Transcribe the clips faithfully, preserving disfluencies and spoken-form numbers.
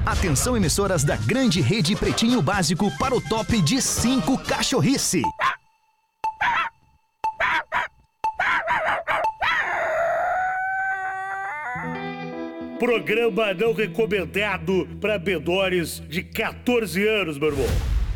Atenção, emissoras da grande rede Pretinho Básico para o top de cinco cachorrice. Programa não recomendado para menores de catorze anos, meu irmão.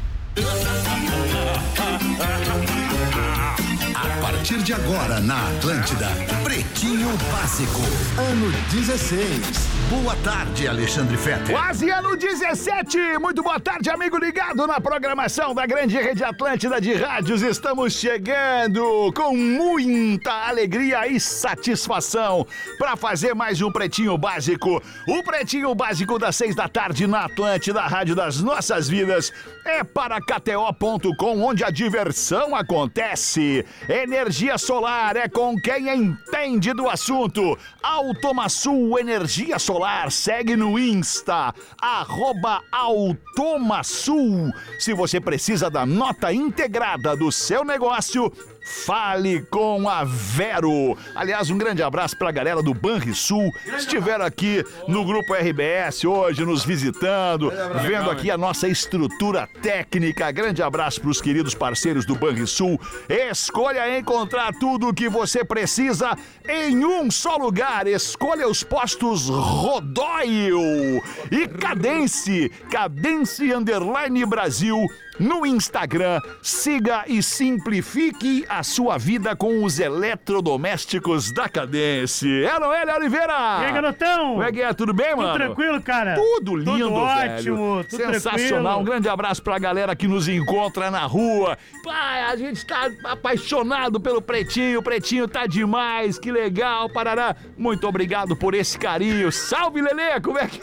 A partir de agora na Atlântida, Pretinho Básico, ano dezesseis. Boa tarde, Alexandre Fetter. Quase ano dezessete. Muito boa tarde, amigo ligado na programação da grande rede Atlântida de rádios. Estamos chegando com muita alegria e satisfação para fazer mais um Pretinho Básico. O Pretinho Básico das seis da tarde na Atlântida, a rádio das nossas vidas. É para K T O ponto com, onde a diversão acontece. Energia solar é com quem entende do assunto. Automaçul Energia Solar. Segue no Insta, arroba Automaçul. Se você precisa da nota integrada do seu negócio, fale com a Vero. Aliás, um grande abraço pra galera do Banrisul. Estiveram aqui no Grupo R B S hoje, nos visitando, vendo aqui a nossa estrutura técnica. Grande abraço pros queridos parceiros do Banrisul. Escolha encontrar tudo o que você precisa em um só lugar. Escolha os postos Rodóio e Cadence, Cadence Underline Brasil. No Instagram, siga e simplifique a sua vida com os eletrodomésticos da Cadence. É, não é, Léo Oliveira? E aí, garotão? Como é que é? Tudo bem, mano? Tudo tranquilo, cara? Tudo lindo, tudo velho. Ótimo, tudo sensacional. Tranquilo. Um grande abraço pra galera que nos encontra na rua. Pai, a gente tá apaixonado pelo Pretinho. O Pretinho tá demais, que legal, parará. Muito obrigado por esse carinho. Salve, Lelê, como é que...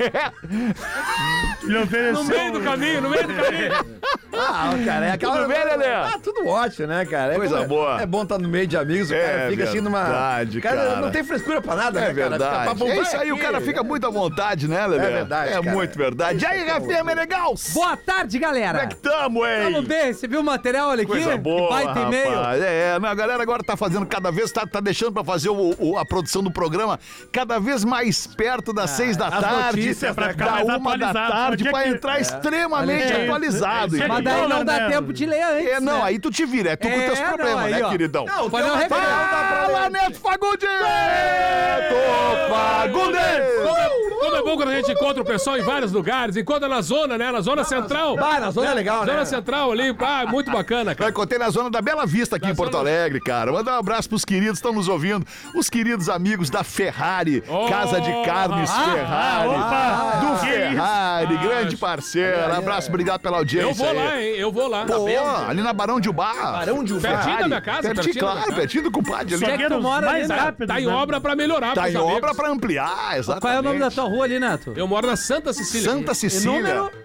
No meio do caminho, no meio do caminho. Ah, cara, é aquela... Tudo bem, Lelê? Ah, tudo ótimo, né, cara? É Coisa como- boa. É bom estar no meio de amigos, o É cara fica assim numa... verdade, cara, cara. não tem frescura pra nada, É né, cara? verdade. Fica papo, É vai isso aí, o aqui. cara fica muito à vontade, né, Lelê? É verdade, É cara. muito verdade. E aí, Rafinha Menegaus? Boa tarde, galera. Como é que tamo, hein? Vamos bem, você viu o material, olha aqui? Coisa boa, Que baita e-mail. rapaz. É, a galera agora tá fazendo cada vez, tá, tá deixando pra fazer o, o- a produção do programa cada vez mais perto das seis da as tarde, notícias pra ficar da mais uma da atualizado. tarde, Onde é pra que- entrar extremamente É, atualizado. é, é, entendeu? Mas daí não dá né? tempo de ler antes, É, não, né? aí tu te vira, é tu com É, teus não, problemas, aí, né, ó. queridão? Não, Pode não revelar. Fala, Neto Fagundes! Neto Fagundes! Como é bom quando a gente encontra o pessoal em vários lugares, encontra na zona, né? Na zona central. Bah, na zona é legal, né? Zona central ali, ah, muito bacana, Eu cara. encontrei na zona da Bela Vista aqui Na em Porto zona- Alegre, cara. Manda um abraço pros queridos que estão nos ouvindo. Os queridos amigos da Ferrari, Oh, Casa de Carnes ah, Ferrari. opa! do Que Ferrari, isso? grande Ah, parceiro. Abraço, obrigado pela audiência. Eu vou aí. lá, hein? Eu vou lá. Pô, ali na Barão de Ubá. Barão de Ubá. Pertinho da minha casa, Pertinho, pertinho da minha claro, casa. pertinho do compadre ali. Onde é que tu mora mais ali, né? rápido. Tá em né? obra pra melhorar Tá pros em amigos. obra pra ampliar, exatamente. Qual é o nome da tua rua ali, Neto? Eu moro na Santa Cecília. Santa E Cecília. número?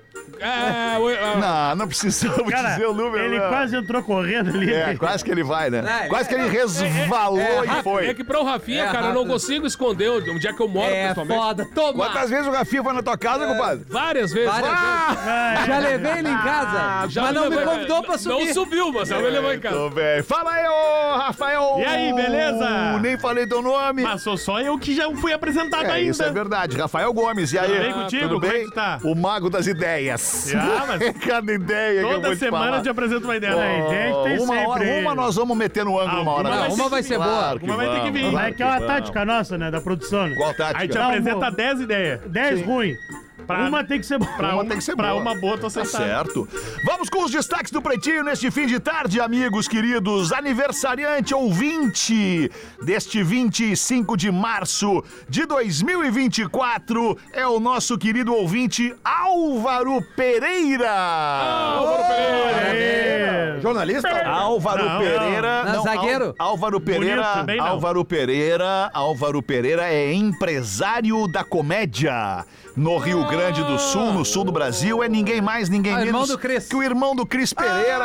É, o- a- Não, não precisamos Cara, dizer o número. ele não. quase entrou correndo ali. É, quase que ele vai, né? É, quase que ele resvalou é, e é foi. que pra o Rafinha, É cara, eu não rápido. consigo esconder onde é que eu moro, É principalmente. foda, toma. Quantas vezes o Rafinha foi na tua casa, compadre? Várias vezes. Várias Ah, Já levei ele em casa, já mas não me levou- convidou pra subir. Não subiu, mas eu me levou em casa. Tô bem. Fala aí, ô Rafael! E aí, beleza? Nem falei teu nome. Mas sou só eu que já fui apresentado É, ainda. isso é verdade. Rafael Gomes, e aí? Tudo bem contigo? Tudo Como é bem? que tu tá? O mago das ideias. Ah, mas Cada ideia que eu vou toda te semana falar. eu te apresento uma ideia. Né? Ideia que tem uma, sempre. hora, uma nós vamos meter no ângulo uma hora. Alguma dessa. Não, uma vai ser boa. Claro que Uma vai ter que vamos, vir. claro É que é uma vamos. tática nossa, né? Da produção. Né? Qual tática? Aí te Não, apresenta dez ideias. dez ruim. Pra, uma tem que ser boa. Pra uma uma tem que ser pra boa. uma boa, tô Tá sentado. certo. Vamos com os destaques do Pretinho neste fim de tarde, amigos queridos. Aniversariante ouvinte deste vinte e cinco de março de dois mil e vinte e quatro é o nosso querido ouvinte Álvaro Pereira. Álvaro Pereira. Aê. Jornalista? Álvaro Não, Pereira. não. Zagueiro? Al- Álvaro Pereira. Bonito, também não. Álvaro Pereira. Álvaro Pereira é empresário da comédia no Rio Grande do Sul, no sul do Brasil. É ninguém mais, ninguém Ah, menos irmão do Cris. que o irmão do Cris Pereira,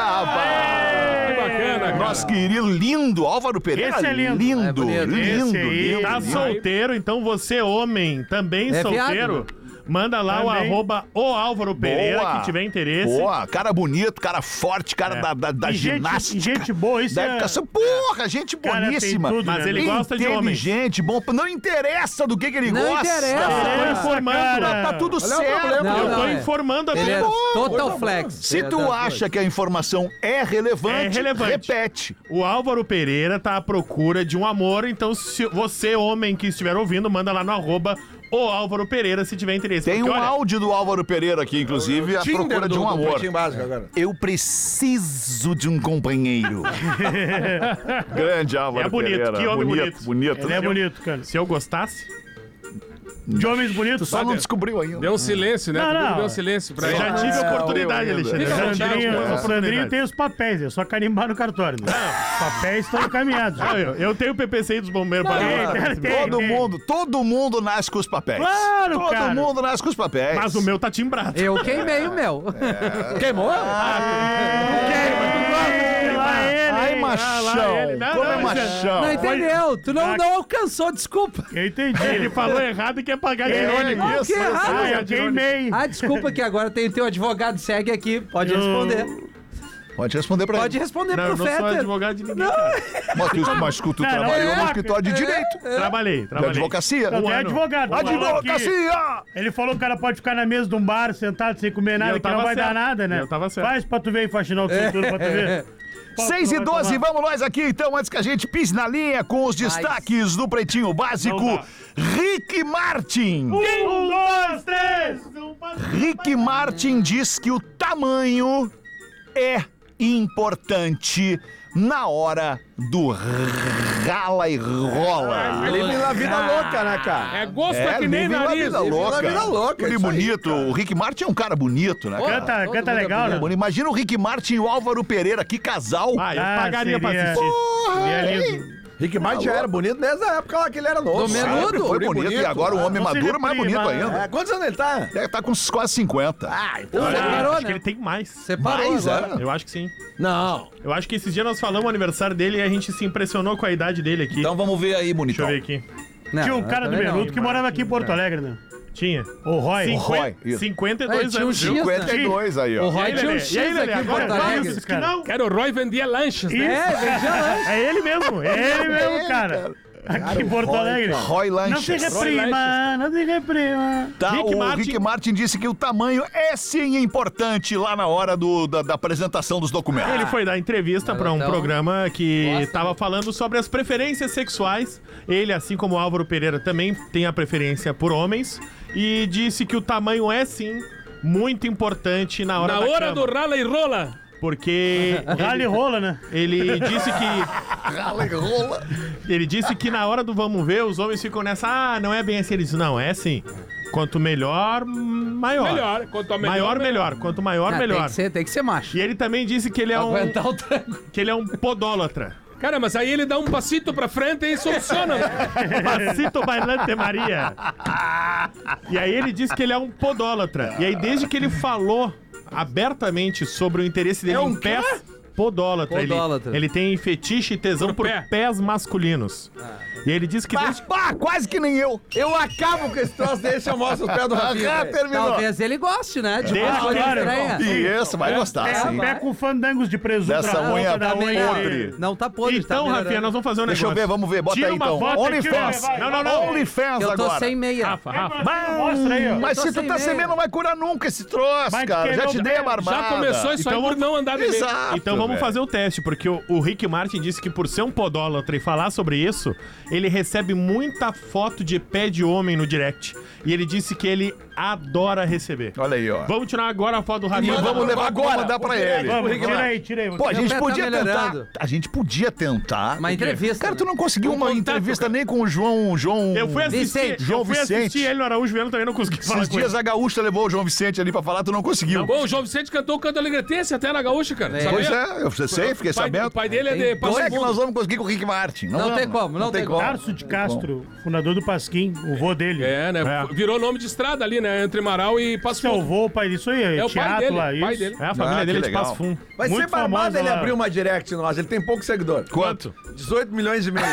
rapaz. Que bacana, cara. Nosso querido, lindo, Álvaro Pereira. Esse é lindo. Lindo, É bonito. lindo, Esse aí lindo, tá lindo. solteiro, então você, homem, também É solteiro. viado, Manda lá Também. o arroba o Álvaro Pereira, Boa. que tiver interesse. Boa, cara bonito, cara forte, cara É. da, da, da E gente- ginástica. e gente boa, isso da é- educação. Porra, gente Cara, boníssima. tem tudo, Mas né? ele gosta de homens. Inteligente, bom. Não interessa do que, que ele Não gosta. interessa. Eu tô Essa, informando. cara. Tá tudo Olha o certo. problema. Não, Eu tô não, é. informando a Ele é todos. total flex. Se É tu da- acha que a informação é relevante, É relevante. repete. O Álvaro Pereira tá à procura de um amor, então se você, homem que estiver ouvindo, manda lá no arroba o Álvaro Pereira se tiver interesse. Tem um Porque, olha, áudio do Álvaro Pereira aqui, inclusive, à Tinder procura de do- um do amor. Pretinho Básico agora. Eu preciso de um companheiro. Grande Álvaro É bonito, Pereira. que homem bonito. bonito. bonito. Ele é bonito, cara. Se eu gostasse, De homens bonitos. Só não descobriu ainda. Deu um silêncio, né? Não, Tu não. Deu um silêncio pra eu ele. já tive a oportunidade, eu ainda. Alexandre. Fica Eu já chateado, tive Sandrinho, algumas o Sandrinho oportunidades. tem os papéis, é só carimbar no cartório. Né? Os papéis estão encaminhados. Ah, eu, eu tenho o P P C dos bombeiros Tem, para tem, Todo tem. mundo, todo mundo nasce com os papéis. Claro, todo cara. mundo nasce com os papéis. Mas o meu tá timbrado. Eu queimei o meu. Queimou? Ei, lá ele, Ai, hein? machão. ele. Não, Como é não, machão? Não entendeu? Tu não, não alcançou, desculpa. Eu entendi. Ele falou errado e quer pagar de É, irônico. Não, que errado. Ah, eu queimei. Ah, desculpa que agora tem teu advogado segue aqui. Pode responder. Pode responder pra Pode ele. responder Não, eu pro não sou Fetter. advogado de ninguém, cara. Mas tu, mas tu, tu Não, não, trabalhou é. no escritório de direito. Trabalhei, De trabalhei. advocacia. Não, Um tem ano. advogado. falou que Advocacia! Ele falou que o cara pode ficar na mesa de um bar, sentado, sem comer nada, eu que não tava vai dar certo. nada, né? Eu tava certo. Faz pra tu ver e faxinar o futuro pra tu ver. seis e doze, vamos nós aqui então, antes que a gente pise na linha com os destaques do Pretinho Básico. Vamos lá. Rick Martin. Um, dois, três! Rick Martin diz que o tamanho é importante na hora do rala e rola. Ele vive a vida louca, né, cara? É gosto É, é que nem vive uma nariz. vida Vive uma louca. vida louca, Ele isso aí, bonito. cara. O Rick Martin é um cara bonito, né? cara? Canta, todo canta mundo é legal, né? Bonito. Imagina o Rick Martin e o Álvaro Pereira, que casal. Ah, eu Ah, pagaria pra seria- assistir. Seria lindo. Rick Martin já era bonito desde a época lá que ele era novo. Do menudo? Sempre foi Guri bonito, e agora o homem Não se maduro é mais reprima. bonito ainda. É, quantos anos ele tá? Deve estar com uns quase cinquenta. Ah, então. Olha, Separou, acho né? que ele tem mais. Separou Mais, agora. é? Eu acho que sim. Não. Eu acho que esses dias nós falamos o aniversário dele e a gente se impressionou com a idade dele aqui. Então vamos ver aí, Deixa bonitão. eu ver aqui. Não, Tinha um cara do também não. Menudo que morava aqui em Porto Alegre, né? Tinha. O Roy. Cinqu- Roy, isso. cinquenta e É, dois tinha um anos. X, viu? né? cinquenta e dois aí, O ó. Roy E aí, tinha um Lelê? X E aí, Lelê? aqui em Agora Porto vai, Alegre. diz que não. Cara, o Roy vendia lanches, né? É, vendia lanche. É ele mesmo, é ele mesmo, cara. Aqui em Porto Roy, Alegre. Roy Não se Lanches. reprima, não se reprima. Tá, Rick o Martin- Rick Martin disse que o tamanho é sim importante lá na hora do, da, da apresentação dos documentos. Ele foi dar entrevista para um então- programa que Gosta, estava né? falando sobre as preferências sexuais. Ele, assim como o Álvaro Pereira, também tem a preferência por homens. E disse que o tamanho é sim muito importante na hora Na da hora cama. do rala e rola. Porque Rale rola, né? ele disse que ele disse que na hora do vamos ver, os homens ficam nessa, ah, não é bem assim. Ele disse, não, é assim. Quanto melhor, maior. Melhor. Quanto melhor, Maior, melhor. melhor. Quanto maior, Ah, melhor. Tem que ser, tem que ser macho. E ele também disse que ele é um Aguentar o tranco. que ele é um podólatra. Cara, mas aí ele dá um passito pra frente e soluciona. né? Passito bailante Maria. E aí ele disse que ele é um podólatra. E aí desde que ele falou abertamente sobre o interesse dele É um em pés, podólatra. Ele- Podólatra. Ele, tem fetiche e tesão Por por, pé. pés masculinos. E aí ele disse que Bah, desde bah, quase que nem eu. Eu acabo com esse troço desse, eu mostro os pés do Rafinha. Ah, velho. terminou. Talvez ele goste, né? De Desde uma que coisa ele- estranha. Isso, vai gostar, É, sim. pé com fandangos de presunto. Dessa na unha ponta da Também unha. podre. Não tá podre, Então, tá Rafinha, melhorando. nós vamos fazer um Deixa negócio. eu ver, vamos ver. Bota Tira aí uma então. foto aqui, OnlyFans. vai, vai. Não, não, não. OnlyFans Eu tô agora. sem meia. Rafa, Rafa. Mostra aí, ó. Mas tô se tu sem tá meia. sem meia, não vai curar nunca esse troço, Vai cara. querer Já te o dei a dedo. barbada. Já começou isso Então aí por vamos- não andar de meio. Exato, Então vamos velho. fazer o teste, porque o, o Rick Martin disse que por ser um podólatra e falar sobre isso, ele recebe muita foto de pé de homem no direct. E ele disse que ele adora receber. Olha aí, ó. Vamos tirar agora a foto do E Rafinha. vamos levar agora, mandar pra ele. Vamos, tira aí, tira aí. Pô, a gente pé tá podia tentar. melhorando. A gente podia tentar. Uma entrevista. Cara, tu não conseguiu Um uma contato, entrevista cara. nem com o João. João Eu fui assistir, Vicente. João eu fui Vicente. assistir ele no Araújo Viana, também não consegui falar Esses com dias ele. a Gaúcha levou o João Vicente ali pra falar, tu não conseguiu. Bom, o João Vicente cantou o canto alegretense até na gaúcha, cara. É. Sabia? Pois é. eu sei, fiquei O pai, sabendo. o pai dele é Tem de Como Passo é que nós Fundo. vamos conseguir com o Rick Martin? Não vamos, tem como, não tem como. Tarso de Castro, fundador do Pasquim, o vô dele. É, né? É. Virou nome de estrada ali, né? Entre Marau e Passo Seu Fundo. avô, o pai disso aí, É o pai teatro dele, lá, pai isso. dele. É, a família Ah, dele é que de legal. Passo Fundo. Vai Muito ser barbado famosa ele lá. abrir uma direct nós. Ele tem pouco seguidor. Quanto? dezoito milhões e meio.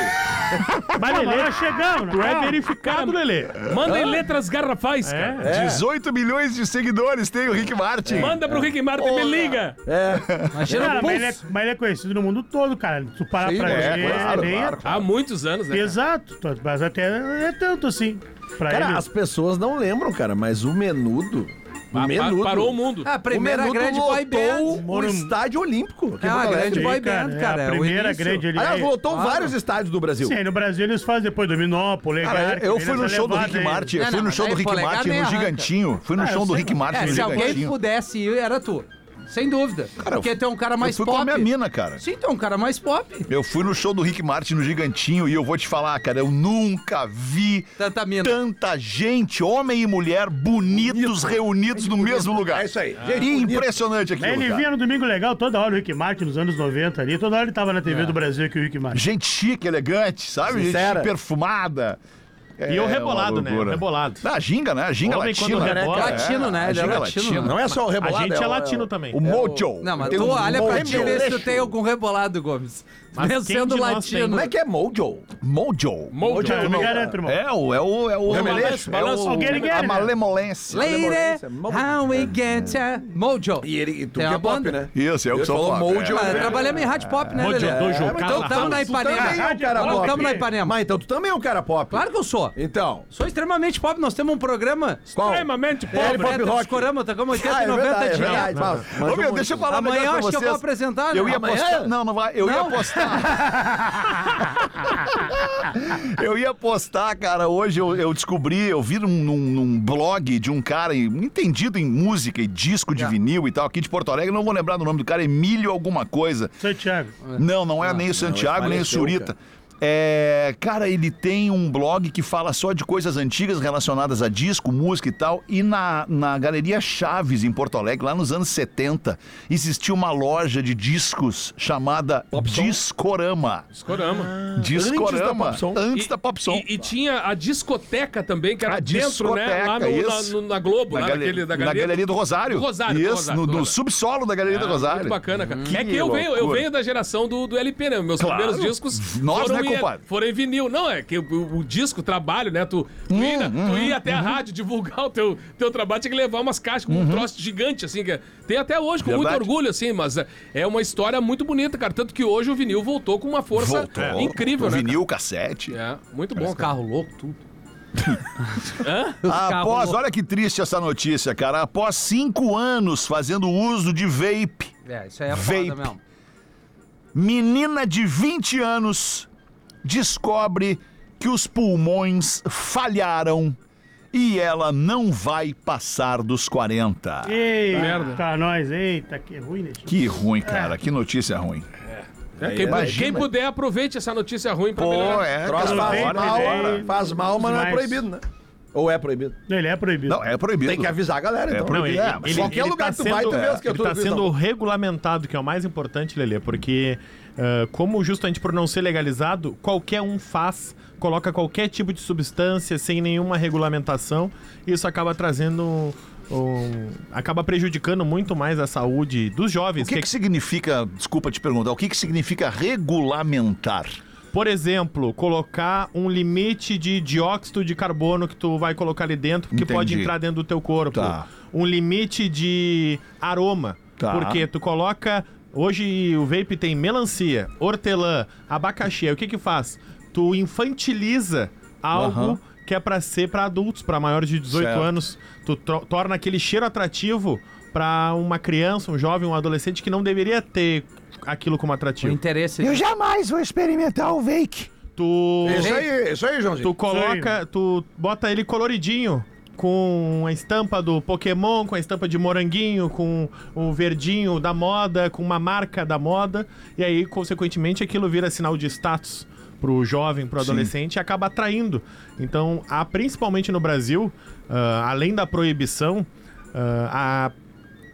Mas Lelê, nós chegamos, Tu né? é verificado, Lelê. Manda em letras garrafais, cara. É. dezoito milhões de seguidores tem o Rick Martin. Manda pro Rick Martin, me liga. É. Imagina Cara, o mas, ele é, pulso. mas ele é conhecido no mundo todo, cara. Se tu parar Sim, pra é, ver, claro, ele é- claro. Há muitos anos, né? cara? Exato, mas até não é tanto assim. Pra Cara, ele. as pessoas não lembram, cara, mas o Menudo... O Pa- pa- Menudo... Parou o mundo. Ah, a primeira o Menudo grande boy lotou band. o Moro- estádio olímpico. aqui É em uma Porto Alegre. grande boy Sim, cara, band, é cara. a o primeira início. grande ali. Aliás, lotou Claro. vários estádios do Brasil. Sim, aí no Brasil eles fazem depois Dominó, Polegar. Cara, eu que fui vem no nessa show do levada Rick aí. Martin, eu Não, fui não, no mas show do aí Rick polegar Martin nem no arranca. Gigantinho. Fui no Ah, show eu do sei, Rick Martin É, no se alguém Gigantinho. pudesse ir, era tu. Sem dúvida. Porque tu é um cara mais Eu fui pop. com a minha mina, cara. Sim, tu é um cara mais pop. Eu fui no show do Rick Martin no Gigantinho e eu vou te falar, cara, eu nunca vi Tanta mina. tanta gente, homem e mulher, bonitos, reunidos no mesmo lugar. É isso aí. E Gente impressionante Mas aquilo, ele cara. vinha no Domingo Legal toda hora, o Rick Martin, nos anos noventa ali. Toda hora ele tava na T V do Brasil aqui, o Rick Martin. Gente chique, elegante, sabe? Sincera. Gente perfumada. E o É rebolado, uma né? loucura. O rebolado. Ah, ginga, né? Ginga Homem latina. quando né? rebola, É, latino, né? a Ele é ginga latino, latina. né? Não é só o A rebolado. gente é o- latino também. O mojo. Não, mas Tem tu um olha pra mojo. te ver se tu tem algum rebolado, Gomes. Mas Mesmo quem sendo de nós tem? latino. Como é que é mojo? Mojo. Mojo. Eu me garanto, irmão. É o... É o... É o... Balanço, balanço. é o- Alguém quer, a né? malemolência. Lady, Mojo. how we get ya? Mojo. E ele, e tu Tem que é uma pop, banda? né? Isso, é o que Ele sou falou pop, mojo. é. Mas É. trabalhamos em rádio pop, né, Mojo, Lelê? dojo, É, mas cala. então Tamo na tu também Ipanema. é um cara Não, pop. tamo na Ipanema. Mas então tu também é um cara pop. Claro que eu sou. Então, Sou extremamente pop. Nós temos um programa. qual? Extremamente É, pobre. pop rock. Escoramos, tocamos oitenta Ah, e é noventa verdade, é dias. verdade. Mas- mas Ô, meu, vamos- deixa eu falar um Amanhã negócio eu pra acho que eu vocês. vou apresentar, Eu né? ia Amanhã? postar. Não, não vai. Eu ia Não? postar. Eu ia postar, cara. Hoje eu, eu descobri, eu vi num, num- num blog de um cara entendido em música e disco de vinil e tal, aqui de Porto Alegre. Não vou lembrar do nome do cara, Emílio alguma coisa. Santiago. Não, não é nem o Santiago, nem o faleceu, Surita. É, cara, ele tem um blog que fala só de coisas antigas relacionadas a disco, música e tal. E na, na Galeria Chaves, em Porto Alegre, lá nos anos setenta, existia uma loja de discos chamada Discorama. Escorama. Discorama. Pop Som. Antes da Pop Som. E, e tinha a discoteca também, que era A dentro, né? Lá no, discoteca, na, no- na Globo, Na, lá gale- naquele, da na galeria. Galeria do Rosário. Do Rosário, Isso, do Rosário, no, do no Rosário. subsolo da Galeria do Rosário. Muito bacana, cara. Que é que eu venho, eu loucura. venho da geração do, do L P, né? Meus Claro. primeiros discos Nós, foram, né, em, compadre? foram em vinil. Não, é que o, o disco, o trabalho, né? Tu, tu, Hum, ia, tu ia até a rádio divulgar o teu, teu trabalho, tinha que levar umas caixas com um troço gigante, assim, que é- tem até hoje, com muito Verdade. orgulho, assim, mas é, é uma história muito bonita, cara. Tanto que hoje o vinil voltou com uma força Voltou. incrível, O né? vinil, cassete. cara? É, muito bom, Os cara. carros loucos, tudo. Após, olha que triste essa notícia, cara. Após cinco anos fazendo uso de vape, É, isso aí é Vape. foda mesmo. menina de vinte anos descobre que os pulmões falharam e ela não vai passar dos quarenta. Eita, Merda. nós, eita, que ruim, né? Que ruim, cara. Que notícia ruim. É, quem, imagina. quem puder, aproveite essa notícia ruim pra Pô, melhorar. é. Troço cara, faz Olha, mal, olha. faz mal, mas não é Demais. proibido, né? Ou é proibido? Ele é proibido. Não, é proibido. Tem que avisar a galera, É então. proibido. Não, ele, É, mas ele, qualquer ele lugar tá que tu sendo, vai, tu vê os que eu ele tô tá avisando. sendo regulamentado, que é o mais importante, Lelê, porque ah, como justamente por não ser legalizado, qualquer um faz, coloca qualquer tipo de substância sem nenhuma regulamentação, e isso acaba trazendo... um- acaba prejudicando muito mais a saúde dos O jovens. que, que significa, desculpa te perguntar, o que, que significa regulamentar? Por exemplo, colocar um limite de dióxido de carbono que tu vai colocar ali dentro, que Entendi. pode entrar dentro do teu corpo. Tá. Um limite de aroma, Tá. porque tu coloca... Hoje o vape tem melancia, hortelã, abacaxi. Aí o que que faz? Tu infantiliza algo Aham. que é pra ser pra adultos, pra maiores de dezoito Certo. anos. Tu tro- torna aquele cheiro atrativo pra uma criança, um jovem, um adolescente que não deveria ter aquilo como O atrativo. interesse. jamais vou experimentar o vape. Tu... Isso aí, isso aí, Joãozinho. Tu coloca, tu bota ele coloridinho, com a estampa do Pokémon, com a estampa de moranguinho, com o verdinho da moda, com uma marca da moda, e aí, consequentemente, aquilo vira sinal de status pro jovem, pro adolescente, e acaba atraindo. Então, há, principalmente no Brasil, ah, além da proibição, ah, a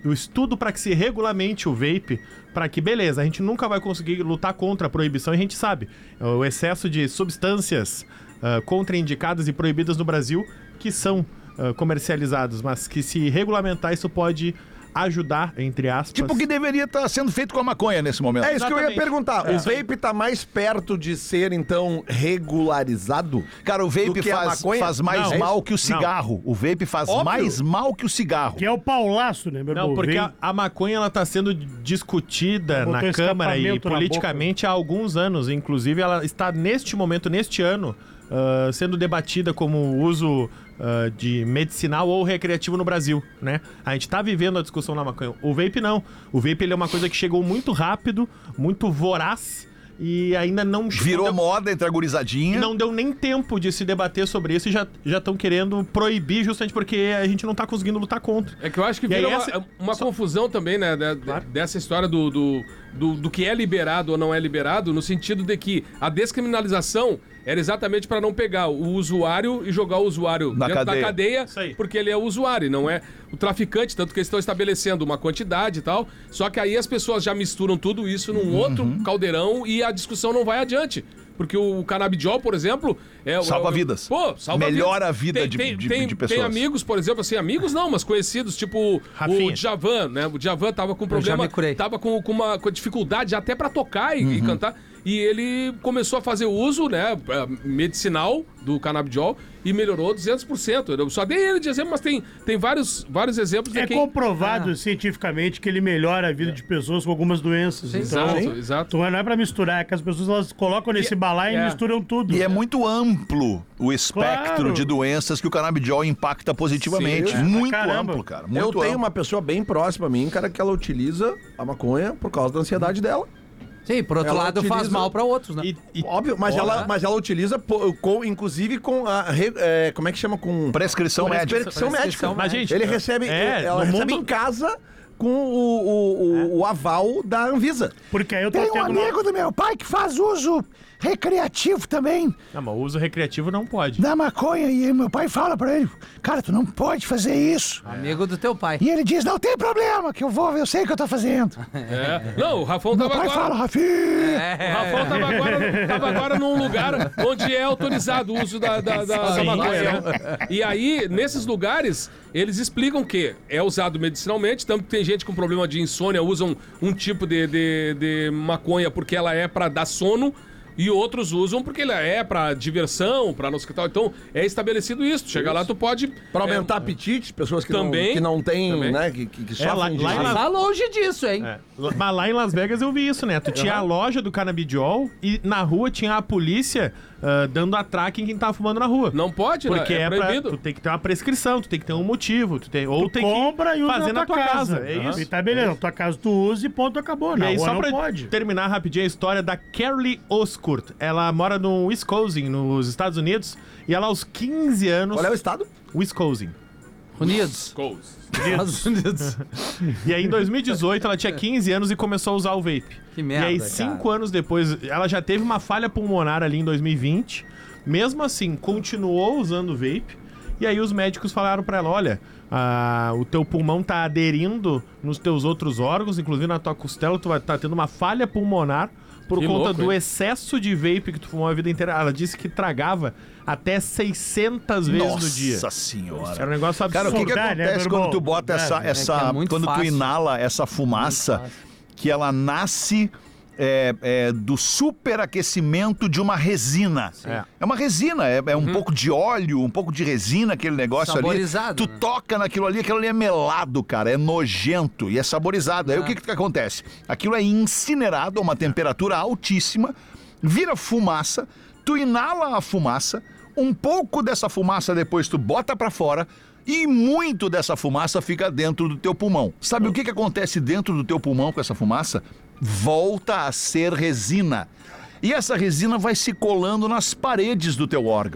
o estudo para que se regulamente o vape, para que, beleza, a gente nunca vai conseguir lutar contra a proibição, e a gente sabe, o excesso de substâncias uh, contraindicadas e proibidas no Brasil que são uh, comercializadas, mas que se regulamentar isso pode ajudar, entre aspas. Tipo o que deveria estar sendo feito com a maconha nesse momento. É isso que eu ia Exatamente. perguntar. É. O vape tá mais perto de ser, então, regularizado? Cara, o Do vape que a faz, maconha? faz mais Não. mal que o cigarro. O vape faz Óbvio. mais mal que o cigarro. Que é o paulaço, né, meu Não, irmão? porque Vem- a, a maconha ela tá sendo discutida Botou na Câmara e escapamento na politicamente há alguns anos. Inclusive, ela está neste momento, neste ano, ah, sendo debatida como uso ah, de medicinal ou recreativo no Brasil, né? A gente tá vivendo a discussão na maconha. O vape não. O vape ele é uma coisa que chegou muito rápido, muito voraz e ainda não Virou não deu, moda entre a gurizadinha. não deu nem tempo de se debater sobre isso e já já estão querendo proibir justamente porque a gente não tá conseguindo lutar contra. É que eu acho que E aí vira uma, essa- uma confusão também, né? de- de- Dessa história do, do, do, do que é liberado ou não é liberado, no sentido de que a descriminalização era exatamente para não pegar o usuário e jogar o usuário Na dentro cadeia. da cadeia, Isso aí. porque ele é o usuário, não é o traficante, tanto que eles estão estabelecendo uma quantidade e tal. Só que aí as pessoas já misturam tudo isso num Uhum. outro caldeirão e a discussão não vai adiante. Porque o canabidiol, por exemplo, é Salva é- vidas. Pô, salva Melhora a vida Tem- de- tem- de- tem- de pessoas. Tem amigos, por exemplo, assim, amigos não, mas conhecidos, tipo Rafinha. o Djavan, né? O Djavan tava com já problema, me curei. tava com, com uma com dificuldade até pra tocar e, e Uhum. cantar. E ele começou a fazer uso, né, eh, medicinal do canabidiol e melhorou duzentos por cento. Eu só dei ele de exemplo, mas tem, tem vários, vários exemplos de É quem... comprovado cientificamente que ele melhora a vida de pessoas com algumas doenças. Então, Exato, exato. então não é pra misturar, é que as pessoas elas colocam nesse balaio e é. misturam tudo. E é muito amplo o espectro Claro. de doenças que o canabidiol impacta positivamente. Sim, é. Muito Caramba. amplo, cara. Eu Muito tenho amplo. uma pessoa bem próxima a mim, cara, que ela utiliza a maconha por causa da ansiedade dela. Sim, por outro Ela lado faz utiliza- mal pra outros, né? E, e Óbvio, mas, Porra. ela, mas ela utiliza, pô, com, inclusive, com a... re- é, como é que chama? Com... Prescrição com médica. Prescrição médica. Prescrição Mas, gente, Ele recebe... é, ela no recebe mundo- em casa com o, o, o, o aval da Anvisa. Porque aí eu tô Tem um tendo uma- amigo do meu pai que faz uso recreativo também não, mas o uso recreativo não pode. da maconha e meu pai fala pra ele, cara, tu não pode fazer isso. Amigo do teu pai. E ele diz, não tem problema, que eu vou, eu sei o que eu tô fazendo. É. Não, o Rafão Meu tava pai agora... fala, Rafinha, O Rafão tava agora, tava agora num lugar onde é autorizado o uso da, da, da, da Sim. maconha, né? E aí, nesses lugares, eles explicam que é usado medicinalmente, tanto que tem gente com problema de insônia, usam um tipo de, de, de maconha porque ela é pra dar sono, e outros usam porque ela é pra diversão, pra não sei o que tal. Então, é estabelecido isso. Tu chega lá, tu pode... Pra é, aumentar apetite, pessoas que Também, não, que não têm, também. né, que, que, que É, lá- sofrem de... lá em Las- Tá longe disso, hein? É. Mas lá em Las Vegas eu vi isso, né? Tu tinha a loja do canabidiol e na rua tinha a polícia ah, dando atraque em quem tava fumando na rua. Não pode, né? Porque É é, pra, proibido. tu tem que ter uma prescrição, tu tem que ter um motivo, tu tem, ou Tu tem compra que e usa fazer na tua casa. É Aham. isso. E tá beleza, na tua casa tu usa e ponto, acabou. E Na aí, rua só não pra pode. terminar rapidinho a história da Carly Oscourt. Ela mora no Wisconsin, nos Estados Unidos, e ela aos quinze anos... Qual é o estado? Wisconsin. Unidos. Goals. Estados Unidos. E aí, em dois mil e dezoito, ela tinha quinze anos e começou a usar o vape. Que merda, E aí, cara. cinco anos depois, ela já teve uma falha pulmonar ali em dois mil e vinte. Mesmo assim, continuou usando o vape. E aí, os médicos falaram pra ela: olha, ah, o teu pulmão tá aderindo nos teus outros órgãos, inclusive na tua costela, tu vai tá tendo uma falha pulmonar por Que conta louco, do hein? excesso de vape que tu fumou a vida inteira. Ela disse que tragava até seiscentas vezes no dia. Nossa senhora. Era um negócio absurdo. Cara, o que, que Verdade, né, acontece meu quando irmão? tu bota essa. Verdade. essa É que é muito quando tu fácil. inala essa fumaça, que ela nasce é, é, do superaquecimento de uma resina. É. É uma resina, é, é um pouco de óleo, um pouco de resina, aquele negócio Saborizado, ali. Tu né? toca naquilo ali, aquilo ali é melado, cara, é nojento e é saborizado. Aí o que, que acontece? Aquilo é incinerado a uma temperatura altíssima, vira fumaça, tu inala a fumaça, um pouco dessa fumaça depois tu bota pra fora e muito dessa fumaça fica dentro do teu pulmão. Sabe o que, que acontece dentro do teu pulmão com essa fumaça? Volta a ser resina. E essa resina vai se colando nas paredes do teu órgão.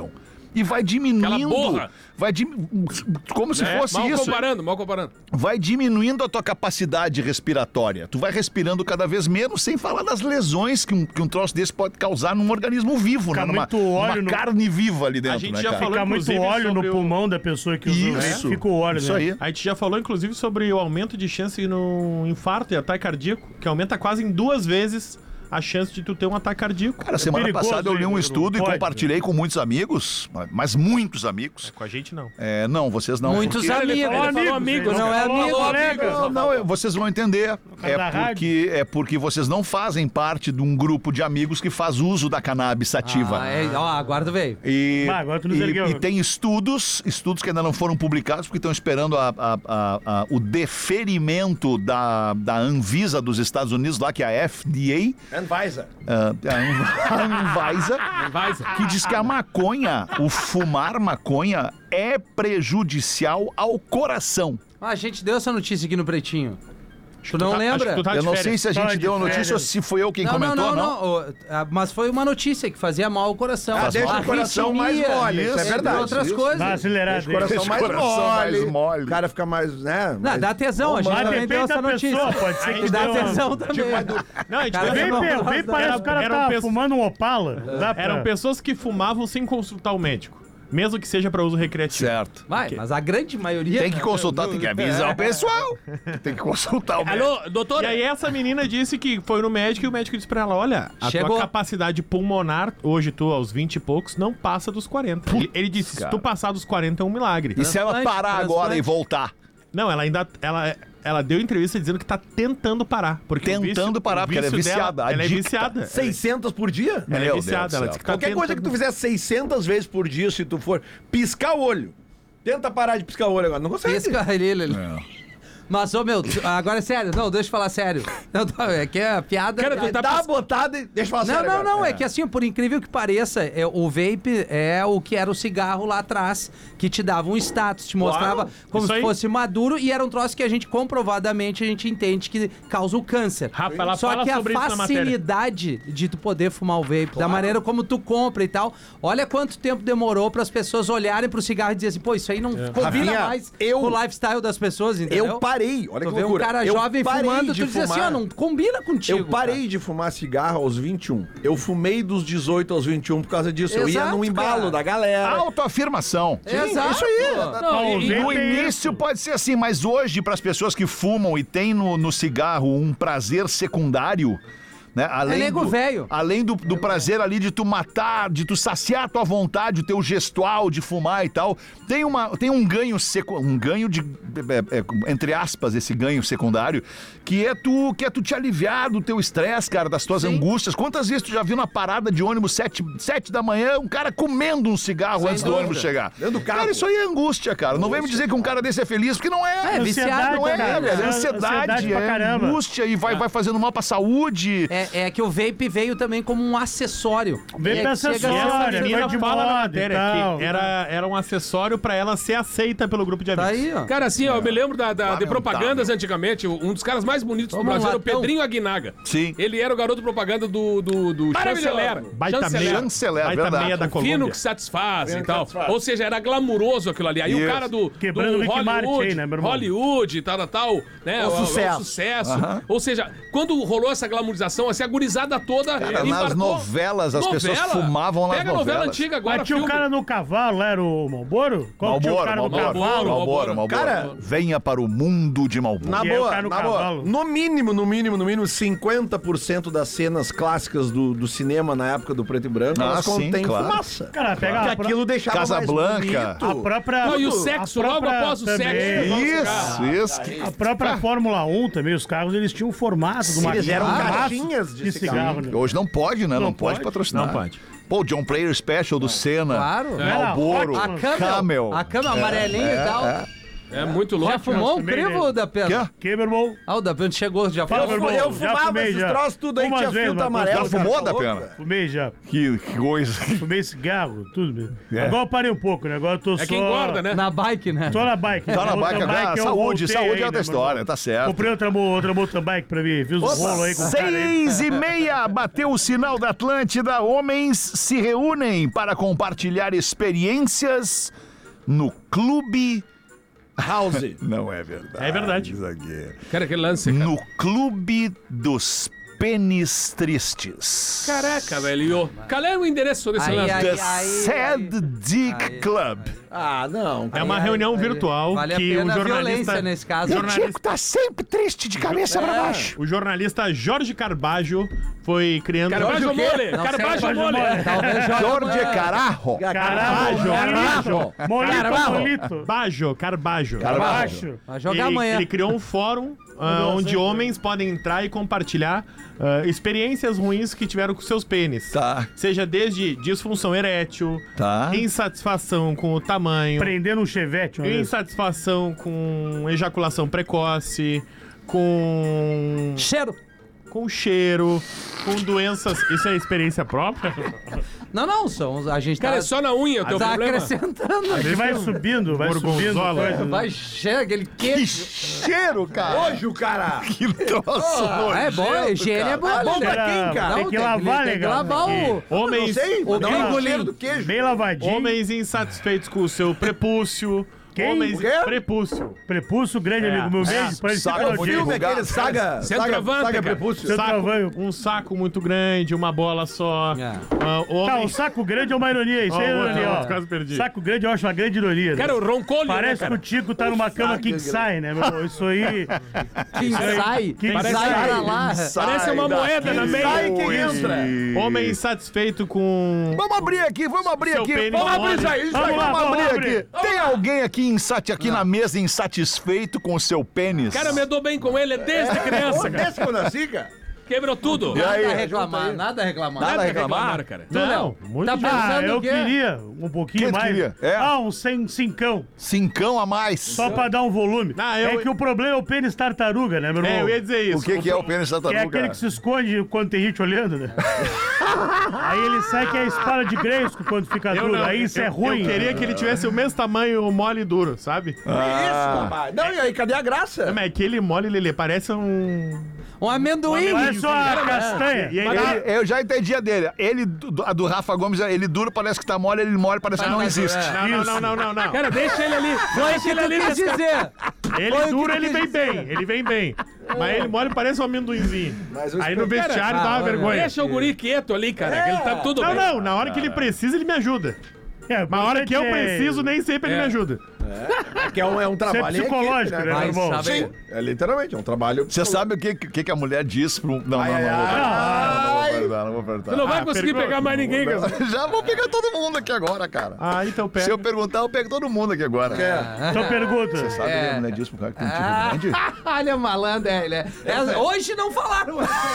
e vai diminuindo. borra. Vai dim... Como se É, fosse mal isso. comparando, mal comparando. Vai diminuindo a tua capacidade respiratória. Tu vai respirando cada vez menos, sem falar das lesões que um, que um troço desse pode causar num organismo vivo, né? Fica numa, muito óleo numa no- carne viva ali dentro, A gente né, já cara? falou, Fica muito inclusive, óleo no sobre o- pulmão da pessoa que usa. Isso. Fica o óleo, Isso né? aí. A gente já falou, inclusive, sobre o aumento de chance no infarto e ataque cardíaco, que aumenta quase em duas vezes a chance de tu ter um ataque cardíaco. Cara, semana perigoso, passada eu li um hein, estudo e pode, compartilhei com muitos amigos, mas muitos amigos. Com a gente, não. É, não, vocês não. Muitos porque- amigos. Ele falou Falou amigos, amigos, não é falou amigo. colega. Não, não, eu- vocês vão entender. cara da É porque, é porque vocês não fazem parte de um grupo de amigos que faz uso da cannabis sativa. Ah, é, ó, agora tu veio. E, Bah, agora tu nos e- ergueu. e tem estudos, estudos que ainda não foram publicados, porque estão esperando a- a- a- a- o deferimento da, da Anvisa dos Estados Unidos, lá que é a F D A, Anvisa. ah, a Anv- a Anvisa, Anvisa. que diz que a maconha, o fumar maconha, é prejudicial ao coração. Ah, a gente deu essa notícia aqui no Pretinho. Tu não Tá- acho lembra? que tu tá Eu de não férias. sei se a Tá gente de deu a notícia férias. ou se foi eu quem não, comentou, não, não, não, Ô, ah, mas foi uma notícia que fazia mal ao coração. Ah, deixa o coração mais mole, isso é entre verdade, outras isso. coisas. Dá acelerado. Deixa o coração Deixa o mais coração mole. mais mole. O cara fica mais, né? Não, mais- dá tesão, a gente Mas também depende deu essa da notícia. pessoa, pode ser que E dá deu uma- tesão também. Não, a gente Cara, vai- Vem, não, vem, não, vem, não, parece que o cara eram tá pessoas- fumando um Opala. Dá pra... Eram pessoas que fumavam sem consultar o médico. Mesmo que seja pra uso recreativo. Certo. Vai, mas a grande maioria... Tem que consultar, tem que avisar o pessoal. Tem que consultar o médico. Alô, doutor? E aí essa menina disse que foi no médico e o médico disse pra ela, olha, a Chegou. tua capacidade pulmonar, hoje tu aos vinte e poucos, não passa dos quarenta. Ele, ele disse, se cara. tu passar dos quarenta é um milagre. E se ela Transplante, parar transplante. agora e voltar? Não, ela ainda, ela, ela deu entrevista dizendo que tá tentando parar. Porque o Tentando vício- parar, o porque ela é vício dela- viciada, Ela é adicta. viciada. seiscentos por dia? Ela é Meu Deus viciada. do Ela céu. disse que tá Qualquer coisa que tu fizer seiscentas vezes por dia, se tu for piscar o olho, tenta parar de piscar o olho agora. Não consegue. Pisca ele, ele. Mas, ô meu, tu- agora é sério. Não, deixa eu falar sério. Não, tá, é que é piada. Cara, tu é- tá Dá a pis- botada e deixa eu falar Não, sério não, agora. não, é que assim, por incrível que pareça, é, o vape é o que era o cigarro lá atrás, que te dava um status, te mostrava como isso se aí. fosse maduro e era um troço que a gente comprovadamente a gente entende que causa o câncer. Rafa, ela Só fala que a sobre isso na matéria. facilidade de tu poder fumar o vape, da maneira como tu compra e tal, olha quanto tempo demorou para as pessoas olharem pro cigarro e dizer assim, pô, isso aí não combina Rafinha, mais eu- com o lifestyle das pessoas, entendeu? Eu parei, olha Tu que vê um loucura. cara eu jovem parei fumando, de tu diz assim, fumar. ó, não combina contigo. Eu parei de fumar cigarro aos vinte e um. Eu fumei dos dezoito aos vinte e um por causa disso. eu ia Exato, no embalo cara. da galera. Autoafirmação. cara. Exato. isso aí. Não, e- e- No Vape é início pode ser assim, mas hoje, para as pessoas que fumam e têm no, no cigarro um prazer secundário, né? Além nego do, velho. Além do, do prazer ali de tu matar, de tu saciar a tua vontade, o teu gestual de fumar e tal, tem, uma, tem um ganho secu, um ganho de, é, é, entre aspas, esse ganho secundário, que é tu, que é tu te aliviar do teu estresse, cara, das tuas Sim. angústias. Quantas vezes tu já viu na parada de ônibus sete, sete da manhã, um cara comendo um cigarro Sem antes do dúvida. ônibus chegar? Dentro do carro. Cara, isso aí é angústia, cara. Não vem me dizer que um cara desse é feliz, porque não é. É, viciado, Não é, cara. velho. É Ansiedade ansiedade, pra é caramba. angústia e vai, vai fazendo mal pra saúde. É, é que o vape veio também como um acessório. Vape é é que acessório, chega a ser- Essa Olha, menina vai de fala na moda e matéria tal. que era, era um acessório pra ela ser aceita pelo grupo de Tá amigos. aí, ó. Cara, assim, ó, eu me lembro da, da- de Lamentável. propagandas antigamente. Um dos caras mais bonitos Toma do Brasil um era o latão. Pedrinho Aguinaga. Sim. Ele era o garoto propaganda do, do, do chanceler. Baita Chanceler. meia, Chanceler, baita verdade. meia da Fino Colômbia. que satisfaz e tal. Ou seja, era glamuroso aquilo ali. Aí Isso. o cara do, Quebrando do o Rick Martin Hollywood, aí, né, meu irmão? Hollywood, tal, tal, tal, né? O sucesso. sucesso. Ou seja, quando rolou essa glamorização, assim, a gurizada toda Cara, nas embarcou- novelas, as pessoas fumavam nas Pega a novela novelas. antiga agora, Mas tinha o filme. cara no cavalo, lá era o Malboro? Qual que tinha o Malboro, cara no Malboro, cavalo? Malboro, Malboro. Cara, venha para o mundo de Malboro. Na E aí o boa, cara no na boa. cavalo. No mínimo, no mínimo, no mínimo, cinquenta por cento das cenas clássicas do, do cinema na época do preto e branco, Ah, elas sim, contêm claro. fumaça. Cara, pega Que a, pró- aquilo deixava Casablanca. mais a bonito. própria... Não, e o a sexo, logo própria após o também. sexo. Isso, isso. A própria Fórmula um também, os carros, eles tinham um formato de uma Eles eram um maço caixinhas de cigarro. né? Hoje não pode, né? Não, Não pode, pode. patrocinar. Não pode. Pô, John Player Special do Senna. Claro. Malboro. A Camel. Camel. A Camel amarelinho e tal. É muito louco. Já fumou um também, crivo, né? da Pedro? Que, meu irmão? Ah, o da Pedro chegou, já Fala, foi. meu irmão. Eu Já fumava fumei, esses já. troços tudo aí, Umas tinha vezes, filtro mas- amarelo. Já fumou, cara, da tá pena? louco, Fumei já. Que, que coisa. Fumei cigarro, tudo mesmo. É. Agora eu parei um pouco, né? Agora eu tô É só... que engorda, né? Na bike, né? Tô na bike. Tá na Mountain bike agora, eu saúde, voltei saúde aí, é outra né, história, meu tá certo. Comprei outra, mo- outra mountain bike pra mim. Fiz uns rolos aí com o cara aí. Seis e meia, bateu o sinal da Atlântida. Homens se reúnem para compartilhar experiências no Clube... House. Não é verdade. É verdade. Isso aqui. Cara, aquele lance, cara. No Clube dos Pênis Tristes. Caraca, velho. Qual é o endereço desse Ai, lance? ai, The ai, Sad ai. Dick Ai. Club. Ah, não. É uma Ai, reunião ai, virtual vale a que pena o a jornalista... violência nesse caso. O jornalista- Tico tá sempre triste de cabeça pra baixo. O jornalista Jorge Carbajo foi criando... Carbajo mole! Não Carbajo sei. mole! Talvez Jorge Carajo. Caralho, Carvalho. molito. Molito, Carvalho. molito. Bajo, Carbajo. Baixo. Vai jogar ele, amanhã. ele criou um fórum ah, onde homens podem entrar e compartilhar ah, experiências ruins que tiveram com seus pênis. Tá. Seja desde disfunção erétil, Tá. insatisfação com o tamanho, Prendendo um chevette, uma vez. insatisfação com ejaculação precoce, com Cheiro. com cheiro, com doenças. Isso é experiência própria? Não, não, são, a gente Cara, tá, é só na unha o teu tá problema? acrescentando. Ele vai subindo, vai subindo. Gorgonzola. coisa. Vai, chega, aquele Que queijo. cheiro, cara. Hoje o cara. Que troço Ah, é bom, a nojento, higiene cara. é boa, É bom né? pra quem, cara? Tem que lavar, tem que legal, lavar tem o... Homens, Não sei, O não é o gringolim. cheiro do queijo. Bem lavadinho. homens insatisfeitos com o seu prepúcio. Quem? Homens O quê? prepúcio. Prepúcio, grande É. amigo meu. Beijo pra ele. Saco sempre muito audiência. Filme aquele saga. Saga, Centroavante, saga cara. prepúcio. Seu Saco- travanho. um saco muito grande, uma bola só. É. Ah, Tá, o homens... saco grande é uma ironia, isso Ó, é o outro, ironia, ó, ó. quase perdi. Saco grande eu acho uma grande ironia. Cara, né? o roncolho, né, Parece que cara? o Tico tá numa cama Saco king grande. sai, né, meu irmão? Isso aí. Quem sai, Quem sai sai? pra lá. Parece uma moeda na meia. Sai quem entra. Homem insatisfeito com... Vamos abrir aqui, vamos abrir Seu aqui. pênis Vamos abrir mole. isso aí, isso Vamos aí, lá, vamos vamos abrir abrir. aqui. Tem alguém aqui, insati aqui na mesa insatisfeito com o seu pênis? Cara, eu me dou bem com ele desde criança, cara. Desde quando eu nasci, cara. Quebrou tudo. E aí? Nada a reclamar, nada a reclamar. Nada a Nada reclamar? reclamar, cara. Tu, Léo, muito tá de- Ah, pensando eu o quê? queria um pouquinho Que tu mais. queria? É? Ah, um cem, cincão. Cincão a mais. Só pra dar um volume. Ah, eu- É que o problema é o pênis tartaruga, né, meu irmão? É, eu ia dizer isso. O que, que é o pênis Que é tartaruga? aquele que se esconde quando tem gente olhando, né? Aí ele sai que é a espada de Grayskull quando fica Eu duro. não, Aí isso eu, é ruim. Eu queria que ele tivesse o mesmo tamanho mole e duro, sabe? Que isso, rapaz? Não, e aí, cadê a graça? Não, mas aquele mole, Lelê, parece um... Um amendoim. Olha só a castanha. E aí, Ele- eu já entendi a dele. Ele, do- a do Rafa Gomes, ele duro parece que tá mole, ele mole parece que não existe. Não, não, não, não, não, não. Cara, deixa ele ali. Foi Deixa o que ele tu ali. quis nesse- dizer. Ele Foi o que duro, tu ele quis vem dizer. bem, ele vem bem. Mas ele mole parece um amendoinzinho. Mas o Aí no espe- vestiário Cara, dá uma ah, vergonha. Deixa o guri quieto ali, cara, que ele tá tudo Não, bem. não, na hora que ele precisa, ele me ajuda. É, Mas na hora que eu é- preciso, nem sempre ele É. me ajuda. Que é um, é um Isso é trabalho. em psicológico, equipe, né, Vai meu irmão? saber. Sim, é literalmente, é um trabalho. Você sabe o que, que, que a mulher disse pro... Não, não, não, Ai, não, vou ai, perguntar, ai. não vou perguntar, não vou perguntar. Tu não vai Ah, conseguir pergunta. pegar mais ninguém, cara. Já vou pegar todo mundo aqui agora, cara. Ah, então pega. Se eu perguntar, eu pego todo mundo aqui agora. Então pergunta. Sabe É. que a mulher disse pro cara que tem um tipo Ah, grande? olha o malandro, é, ele é. É, hoje não falaram.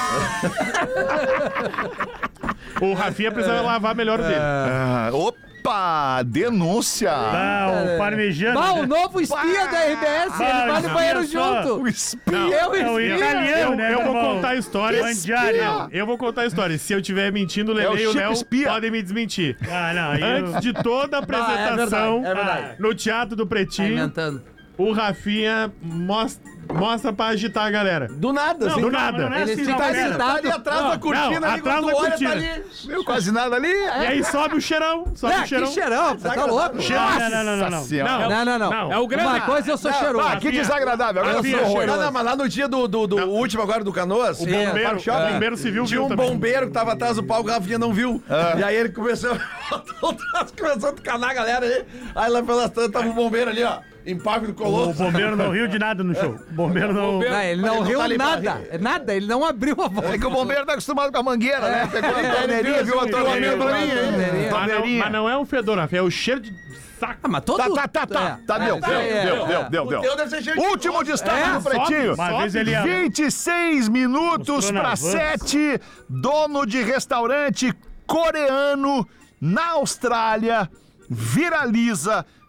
O Rafinha precisa lavar melhor o dele. Ah, opa, denúncia. Ah, o parmejano. Bah, o novo espia da R B S, ele Bah, vai no banheiro espia só. junto. O espia. Eu É o espia. italiano, Eu, né, eu meu vou irmão? contar a história. Mandiário. Eu vou contar a história. Se eu estiver mentindo, o É o Lele e o Chico Léo espia. podem me desmentir. Ah, não. aí eu- Antes de toda a apresentação é verdade. no Teatro do Tá Pretinho, inventando. o Rafinha mostra, mostra pra agitar a galera. Do nada, assim. do Não, nada. não, não é Ele assim, se não, tá pera. excitado. Tá ali atrás Não, da cortina, não, ali, atrás quando da tu olha, cortina. tá ali. Viu quase nada ali. E aí sobe o cheirão. Sobe É, o que cheirão. cheirão, você tá louco? Não, não, não, não, não. Senhora. Não, não, não. Não. É o grande. Uma coisa eu sou cheiroso. Ah, que desagradável. Agora eu Rafinha, sou ruim. Não, não, mas lá no dia do, do, do último agora do Canoas, O no bombeiro, Parque Shopping, o bombeiro civil tinha viu um também. bombeiro que tava atrás do palco, o Rafinha não viu. E aí ele começou, começou a tocar a galera aí. Aí lá pelas tantas tava o bombeiro ali, ó, impacto do O Colosso. bombeiro não riu de nada no show. O bombeiro não. bombeiro- Não, ele Mas não ele não riu tá ali pra nada. Nada, ele não abriu a boca. É que o bombeiro tá acostumado com a mangueira, né? Pegou a torneirinha, viu a torneirinha. torneirinha. Mas não, Torneirinha. mas não é um fedor, Rafinha, é o cheiro de saco. Ah, mas todo... Tá, tá, tá, tá. É. Tá, deu, É, deu, é, deu, é. deu, deu, O deu. teu deve ser cheio de Último gosto. destaque É, do Pretinho. Uma vez ele ia. vinte e seis minutos Mostrou na para van. sete. Dono de restaurante coreano na Austrália viraliza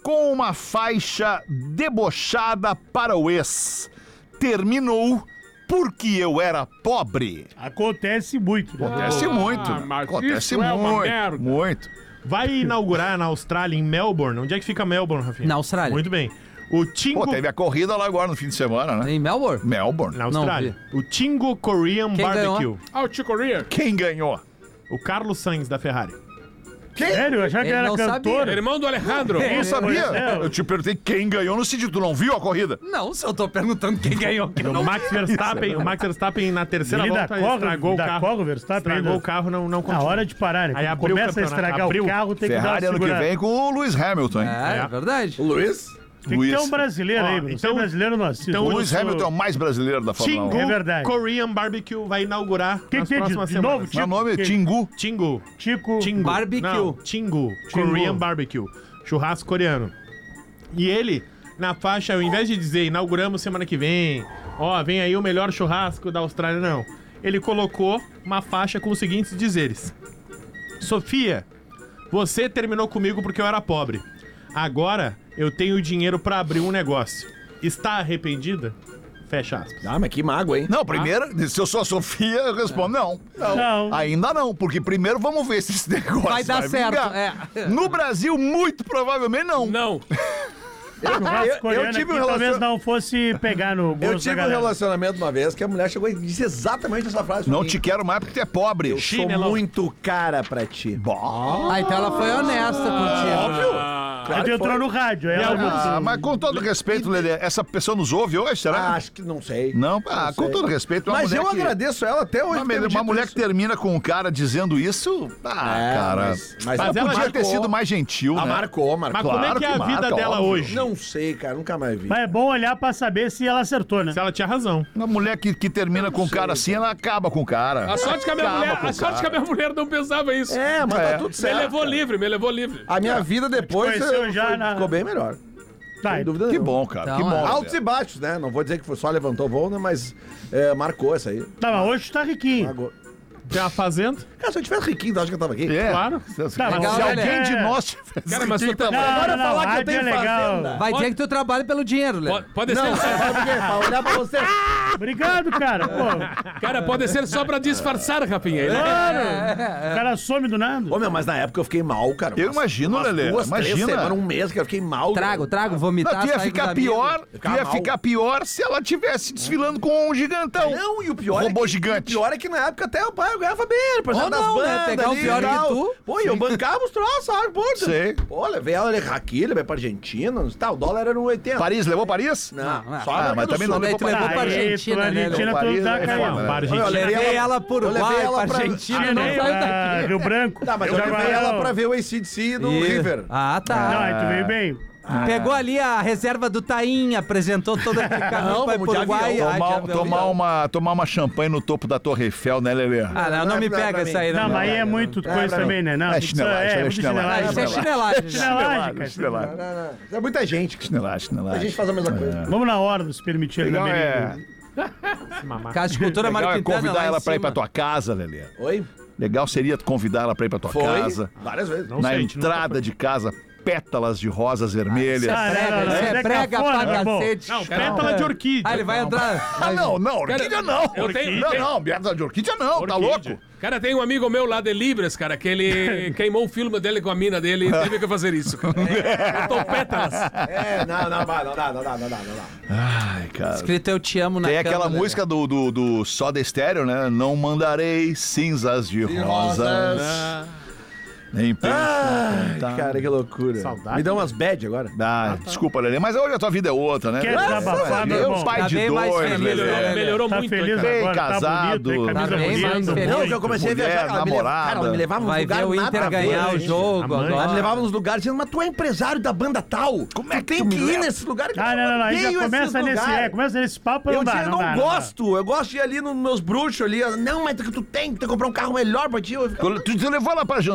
com uma faixa debochada para o ex. Terminou porque eu era pobre. Acontece muito. Né? Acontece Ah, muito. mas Acontece isso é uma muito. merda. Muito. Vai inaugurar na Austrália, em Melbourne. Onde é que fica Melbourne, Rafinha? Na Austrália. Muito bem. O Tingo... Pô, teve a corrida lá agora no fim de semana, né? Em Melbourne? Melbourne. Na Austrália. O Tingo Korean Quem Barbecue. ganhou? Ah, o Chico Rea. Quem ganhou? O Carlos Sainz, da Ferrari. Sério? Eu achava que Ele era não cantor. sabia. Irmão do Alejandro. Eu não sabia. é. Eu te perguntei quem ganhou no sentido. Tu não viu a corrida? Não, se eu tô perguntando quem ganhou. Que O Max Verstappen, o Max Verstappen na terceira Ele volta da corre, estragou o da carro. corre, o Verstappen estragou ainda. o carro, não, não Na continuou. hora de parar, né? Aí Quando abriu o começa a campeonato, estragar abriu. o carro, tem que Ferrari dar uma ano que segurada. vem com o Lewis Hamilton, hein? É, é verdade. O Luiz? Tem que ter Luiz. um brasileiro Ó, aí, Bruno. então- Sem brasileiro não assiste. então O eu Lewis sou- Hamilton é o mais brasileiro da Fórmula Tingu um. É verdade. Korean Barbecue vai inaugurar que nas tem de- próximas de semanas. novo, Meu nome é Que- Tingu. Tingu. Tico. Tingu. Barbecue. Não, Tingu. Korean Barbecue. Churrasco coreano. E ele, na faixa, ao invés de dizer inauguramos semana que vem, ó, vem aí o melhor churrasco da Austrália, não. Ele colocou uma faixa com os seguintes dizeres. Sofia, você terminou comigo porque eu era pobre. Agora eu tenho dinheiro pra abrir um negócio. Está arrependida? Fecha aspas. Ah, mas que mágoa, hein? Não, primeiro, se eu sou a Sofia, eu respondo não. Não. Ainda não, porque primeiro vamos ver se esse negócio Vai dar certo, vingar. é. No Brasil, muito provavelmente não. Não. Churrasco eu coreano tive um aqui, talvez relacion- não fosse pegar no Eu gosto da tive um galera. relacionamento uma vez que a mulher chegou e disse exatamente essa frase. pra Não mim. te quero mais porque tu é pobre. Eu sou muito cara pra ti. Ah, então ela foi honesta contigo. Óbvio. Aí tu entrou no rádio. Aí ela Ah, mas com todo respeito, Lelê, essa pessoa nos ouve hoje, será? Ah, acho que não sei. Não, ah, com sei. todo respeito, uma Mas mulher eu que... agradeço ela até hoje. Uma, por ter uma me dito mulher isso. que termina com um cara dizendo isso, ah, É, cara. mas- mas ela ela podia ter marcou. sido mais gentil, Ah, né? marcou, marcou. Mas como é Claro que é que a vida marca, dela óbvio. hoje? Não sei, cara, nunca mais vi. Mas é bom olhar pra saber se ela acertou, né? Se ela tinha razão. Uma mulher que, que termina com um cara assim, ela acaba com o cara. A sorte que a minha Acaba mulher, com a o sorte que cara. a minha mulher não pensava isso. É, mas É. tá tudo Me certo. levou cara. livre, me levou livre. A minha vida depois conheceu eh, já foi- na- ficou bem melhor. Tá, Sem dúvida Que nenhuma. bom, cara, Então, que bom. é. Altos e baixos, né? Não vou dizer que foi só levantou voo, né? Mas é, marcou essa aí. tá, mas hoje tu tá riquinho. Marcou. Tem uma fazenda? Cara, se eu tivesse riquinho, tu acha que eu tava aqui? É. Claro. Se, Tá, mas se olha, alguém é- de nós tivesse Cara, mas tu riquinho tá- também. Não, Agora não, não, falar que eu rádio tenho é legal. fazenda. Vai dizer que tu trabalha pelo dinheiro, Léo. Pode, pode Não, ser só, sabe por quê? Pra olhar pra você. Obrigado, cara. Pô, cara, pode ser só pra disfarçar, Rafinha. Ele- claro. O cara some do nada. Ô, meu, mas na época eu fiquei mal, cara. Eu Umas- imagino, umas Lelê, Duas, três imagina. semanas, um mês que eu fiquei mal. Trago, trago, Não, vomitar, tu ia sair com ficar os amigos. pior, tu Ficava ia mal. ficar pior se ela tivesse desfilando com um gigantão. Não, e o pior Robô é que, gigante. O pior é que na época até o pai eu ganhava bem, ele Ou participava das não, né? bandas Pegar um ali e pior que tal. tu. Pô, e eu bancava os troços, sabe? Pô, Sei. Pô, levei ela aqui, levei pra Argentina, tá, o dólar era no oitenta. Paris, levou Paris? Não, Não, só ah, América mas do também Sul. não Daí levou tu levou Paris. pra Aí, Argentina, tu na né, Argentina, Léo? tu Paris, tá é caindo. foda. Pra Eu Argentina. levei Levei ela, ela pro eu levei Uruguai, ela pra pra- Argentina, Ah, não nem saiu pra daqui. Rio Branco. Tá, mas eu Jaguarão. levei ela pra ver o A C D C no E- River. Ah, tá. Não, aí tu veio bem. Pegou ali a reserva do Taim, apresentou todo aquele caminho Não, pra ir vamos pro de Uruguai. avião, Ah, de Tomar, avião. tomar, uma, tomar uma champanhe no topo da Torre Eiffel, né, Lelê? Ah, não, não Não, me não, pega pra essa mim. aí, não. Não, mas aí me é pega, muito não. coisa pra também, né? Não, É isso chinelagem, é, é muito chinelagem. Ah, isso é chinelagem. chinelagem. né? Chinelagem, cara. Chinelagem. Não, não, não. É muita gente. cara. Chinelagem, A chinelagem. gente faz a mesma coisa. Vamos na hora dos permitidos da Legal é, América. Casa de Cultura legal é Marquitana convidar lá ela em pra ir pra cima. tua casa, Lelê. Oi? Legal seria tu convidar ela pra ir pra tua Foi? casa. Várias vezes. Não Na sei, a gente nunca entrada de casa, pétalas de rosas vermelhas. Ah, Prega, não, não, isso isso é é prega cafona, pra tá bom. cacete. Não, pétala de orquídea. Ah, ele vai entrar. Ah, não, não, orquídea não. eu tenho- não, tenho- não, pétala de orquídea não, tá Orquídea. louco? Cara, tem um amigo meu lá de Libras, cara, que ele queimou o filme dele com a mina dele e teve que fazer isso. Cara. Botou pétalas. É, não, não, vai, não dá, não dá, não dá, não dá. Ai, cara. Escrito Eu Te Amo na Tem cama, aquela né? música do, do, do Soda Stereo, né? Não mandarei cinzas de rosas. Nem penso Ai, cantar. cara, que loucura. Saudade. Me dá umas bad agora. Ah, desculpa, Lelê, mas hoje a tua vida é outra, né? Quer Graças desabafar, a meu Deus, irmão? pai Tá de bem mais dois, feliz, Lelê. né? Melhorou Tá muito, feliz cara. Bem agora, tá casado, bonito, tem tá camisa bem mais bonita. feliz. Não, que eu comecei mulher, a viajar. Ela me, leva, namorada. cara, ela me levava nos Vai lugares ver o nada Inter a ver, ganhar o gente. jogo Amante. Ela agora. me levava nos lugares dizendo, mas tu é empresário da banda tal. Como é que tem que ir nesses lugares? Ah, não, não, não. Aí já Odeio esses começa nesse, lugares. é, começa nesse papo, Eu não dá, dizia, eu não não dá, não dá. gosto. Eu gosto de ir ali nos meus bruxos ali. Ela, não, mas tu tem, tu tem que comprar um carro melhor pra ti. Eu ficava, Tu, tu levou ela pra jantar no,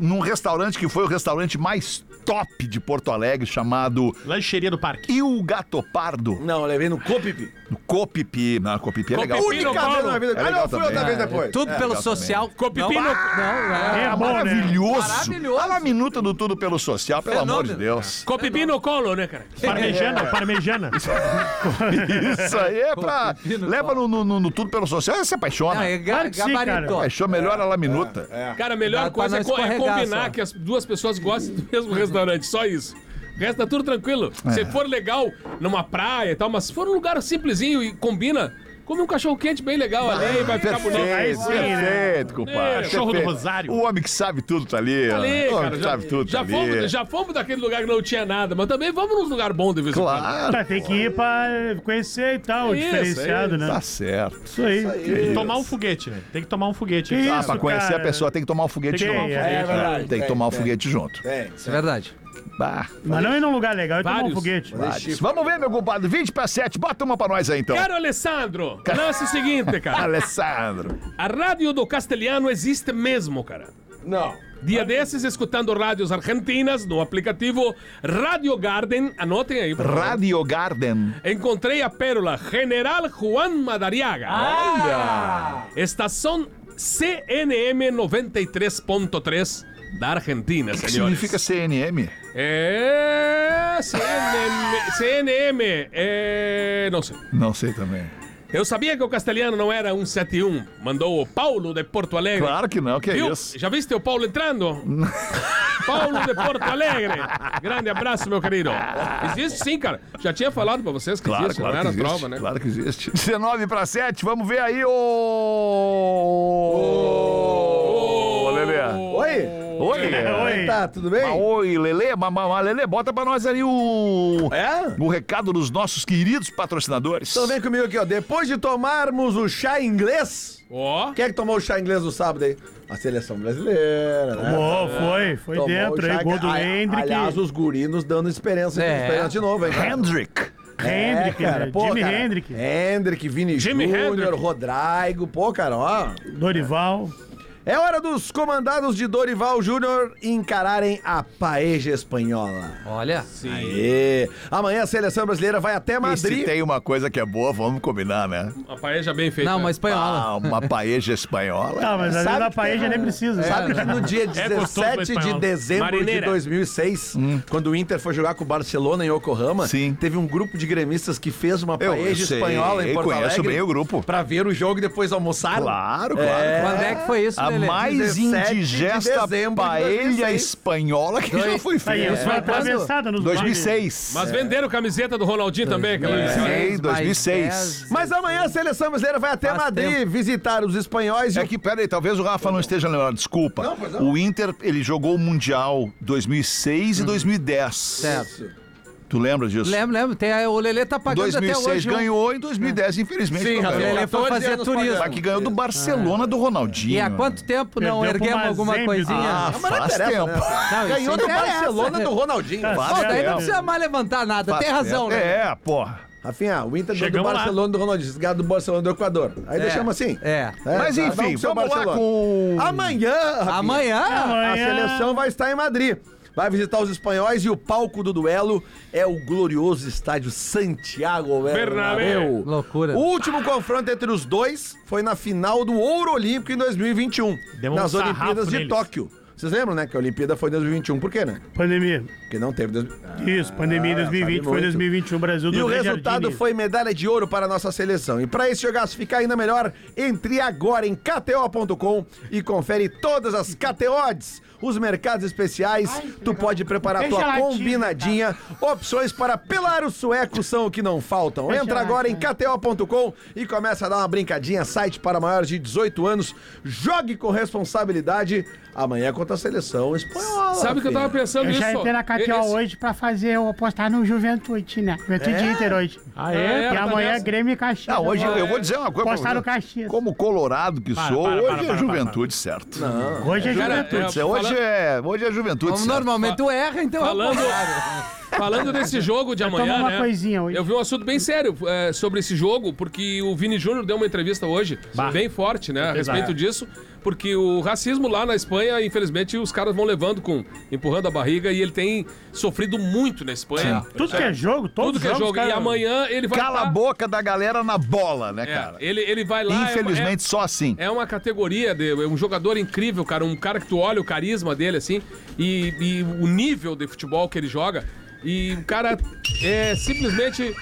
num restaurante que foi o restaurante mais top de Porto Alegre, chamado Lancheria do Parque. Il Gato Pardo. Não, eu levei no Copipi. No Copipi. Não, Copipi é legal. Copipi no Única vez colo. na vida. É Ah, legal não, fui também. outra vez depois. Tudo É, pelo legal social. Copipi Não, no- não, é. É bom, né? Maravilhoso. Maravilhoso. A minuta do Tudo pelo Social, pelo Fenômeno. amor de Deus. Com pipi no colo, né, cara? Parmejana, parmejana. Isso aí é pra... Copipi no Leva no, no, no- no Tudo pelo Social, você se apaixona. Não, é ga Claro que sim, gabaritou. Paixão, melhora a minuta. Cara, a melhor Dá pra coisa é, não co- é escorregar combinar só. que as duas pessoas gostem do mesmo restaurante, só isso. O resto tá tudo tranquilo. Se for legal numa praia e tal, mas se for um lugar simplesinho e combina, come um cachorro quente bem legal ali, vai ficar bonito. Aí sim, né? Perfeito, compadre. É, cachorro do Perfeito. Rosário. O homem que sabe tudo tá ali. Tá ó. ali, o homem cara. que Já, sabe tudo já, tá ali. fomos, já fomos daquele lugar que não tinha nada, mas também vamos nos lugares bons de vez em quando. Claro, Tá, tem que ir pra conhecer e tal, Isso, diferenciado, né? tá certo. Isso aí. Tomar um foguete, né? Tem que tomar um foguete. Que Ah, isso, pra conhecer cara. a pessoa tem que tomar um foguete Tem que- junto. é, É verdade. Tem que tomar um foguete junto. Tem. Isso é verdade. Bah, Mas não ir num lugar legal, é tomar um Vários. foguete. vários. Vamos ver, meu compadre. vinte para sete. Bota uma pra nós aí, então. Caro Alessandro, o lance é o seguinte, cara. Alessandro. A rádio do castelhano existe mesmo, cara. Não. Dia desses, escutando rádios argentinas no aplicativo Radio Garden. Anotem aí, por favor. Radio Garden. Encontrei a pérola General Juan Madariaga. Estação C N M noventa e três ponto três da Argentina, O que senhores. significa C N M? É... C N M... C N M... É... Não sei. Não sei também. Eu sabia que o castelhano não era cento e setenta e um. Mandou o Paulo de Porto Alegre. Claro que não, que é Viu? isso. Já viste o Paulo entrando? Paulo de Porto Alegre. Grande abraço, meu querido. Existe sim, cara. Já tinha falado pra vocês que Claro, existe, claro não que era existe. prova, né? Claro que existe. dezenove para sete, vamos ver aí o... Ô, Lelê. Oi? Oi, Lelê. Oi. Tá, tudo bem? Ah, Oi, Lelê. Mas, mas, mas, Lelê, bota pra nós aí o... É? o recado dos nossos queridos patrocinadores. Então vem comigo aqui, ó. Depois de tomarmos o chá inglês... Ó. Quem é que tomou o chá inglês no sábado aí? A seleção brasileira, né? Boa, foi, foi Tomou dentro o chá aí, gol do a- Hendrick. Aliás, os gurinos dando experiência, É. experiência de novo, hein? cara? Hendrick. Hendrick, É, cara, né? pô, Jimi cara, Hendrick, Hendrick, Vini Jimi Júnior, Hendrick. Rodrigo, pô, cara, ó. Dorival. É hora dos comandados de Dorival Júnior encararem a paeja espanhola. Olha. Sim. Aê. Amanhã a seleção brasileira vai até E se Madrid. tem uma coisa que é boa, vamos combinar, né? Uma paeja bem feita. Não, né? uma espanhola. Ah, uma paeja espanhola. Tá, mas às Sabe vezes a que paeja tem nem um- precisa. Sabe que no dia gostoso dezessete de espanhol. dezembro Marineira. de dois mil e seis, quando o Inter foi jogar com o Barcelona em Yokohama, Sim. teve um grupo de gremistas que fez uma Eu paeja sei, espanhola em eu Porto conheço Alegre bem o grupo. pra ver o jogo e depois almoçar. Claro, claro. É. Quando é que foi isso, A Lelê? mais dezessete de indigesta dezembro de dois mil e paella seis. espanhola que já foi Aí, feita. isso foi atravessada nos dois mil e bares. seis. Mas venderam camiseta do Ronaldinho também, aquela É. Sim, dois mil e seis. Mais Mas amanhã a seleção brasileira vai até Faz Madrid tempo. visitar os espanhóis. e É o- que, peraí, talvez o Rafa não esteja lembrando, desculpa. Não, pois não. O Inter, ele jogou o Mundial dois mil e seis e dois mil e dez. Certo. Tu lembra disso? Lembro, lembro. Tem, a- o Lelê tá pagando dois mil e até seis hoje. um- ganhou, em dois mil e dez, infelizmente, Sim, não Rafael. O ganhou. Lelê foi quatorze fazer anos turismo. Só que ganhou do Barcelona do Ronaldinho. E há quanto tempo não Perdeu pro erguemos alguma Mazembe, coisinha? Ah, Mas não faz interessa, tempo. né? Não, Ganhou isso do interessa. Barcelona do Ronaldinho. Tá Pô, daí não certo. precisa mais levantar nada. Faz Tem razão, tempo. né? É, porra. Rafinha, o Inter ganhou do Chegamos lá. Barcelona do Ronaldinho. Esses caras do Barcelona do Equador. Aí É, deixamos assim. é. Mas tá, enfim, pro seu vamos lá Barcelona. com... Amanhã, Rafinha, Amanhã? a Amanhã. seleção vai estar em Madrid. Vai visitar os espanhóis e o palco do duelo é o glorioso estádio Santiago Bernabéu. Bernabéu. Loucura. O último confronto entre os dois foi na final do Ouro Olímpico em dois mil e vinte e um, Demos um nas sarrafo Olimpíadas de neles. Tóquio. Vocês lembram, né, que a Olimpíada foi em dois mil e vinte e um. Por quê, né? Pandemia. Porque não teve... dois- Isso, pandemia em Ah, dois mil e vinte, sabe foi muito. dois mil e vinte e um, Brasil do E o Rio de resultado Jardine. foi medalha de ouro para a nossa seleção. E para esse jogaço ficar ainda melhor, entre agora em K T O ponto com e confere todas as K T Odds, os mercados especiais. Tu pode preparar Deixa tua latinha, combinadinha. Opções para pelar os suecos são o que não faltam. Deixa Entra lá, agora em cara. K T O ponto com e começa a dar uma brincadinha. Site para maiores de dezoito anos. Jogue com responsabilidade. Amanhã contra a seleção espanhola. Sabe o que eu tava filho. pensando Eu nisso? já entrei na K T O Esse- hoje pra fazer, eu apostar no Juventude, né? Juventude É? Inter hoje. Ah, É, é? E tá amanhã nessa. Grêmio e Caxias. Não, hoje vou eu vou dizer uma coisa pra postar você. no Caxias. Como colorado que Para, sou, para, hoje para, é para, juventude, certo. Hoje é Cara, juventude. é, Hoje fala- é, hoje é juventude, Como certo. normalmente tu erra, então... Falando, Falando desse jogo de amanhã, tomar uma né? coisinha hoje. Eu vi um assunto bem sério é, sobre esse jogo, porque o Vini Júnior deu uma entrevista hoje, Bah. bem forte, né, a Pesado. respeito disso, porque o racismo lá na Espanha, infelizmente, os caras vão levando com, empurrando a barriga, e ele tem sofrido muito na Espanha. Tudo que é jogo, todos Tudo que é os jogos, jogo. cara. E amanhã ele vai Cala a tá- boca da galera na bola, né, É, cara? ele, ele vai lá... é uma- Infelizmente, só assim. É uma categoria, de, é um jogador incrível, cara. Um cara que tu olha o carisma dele, assim, e, e o nível de futebol que ele joga. E o cara é simplesmente...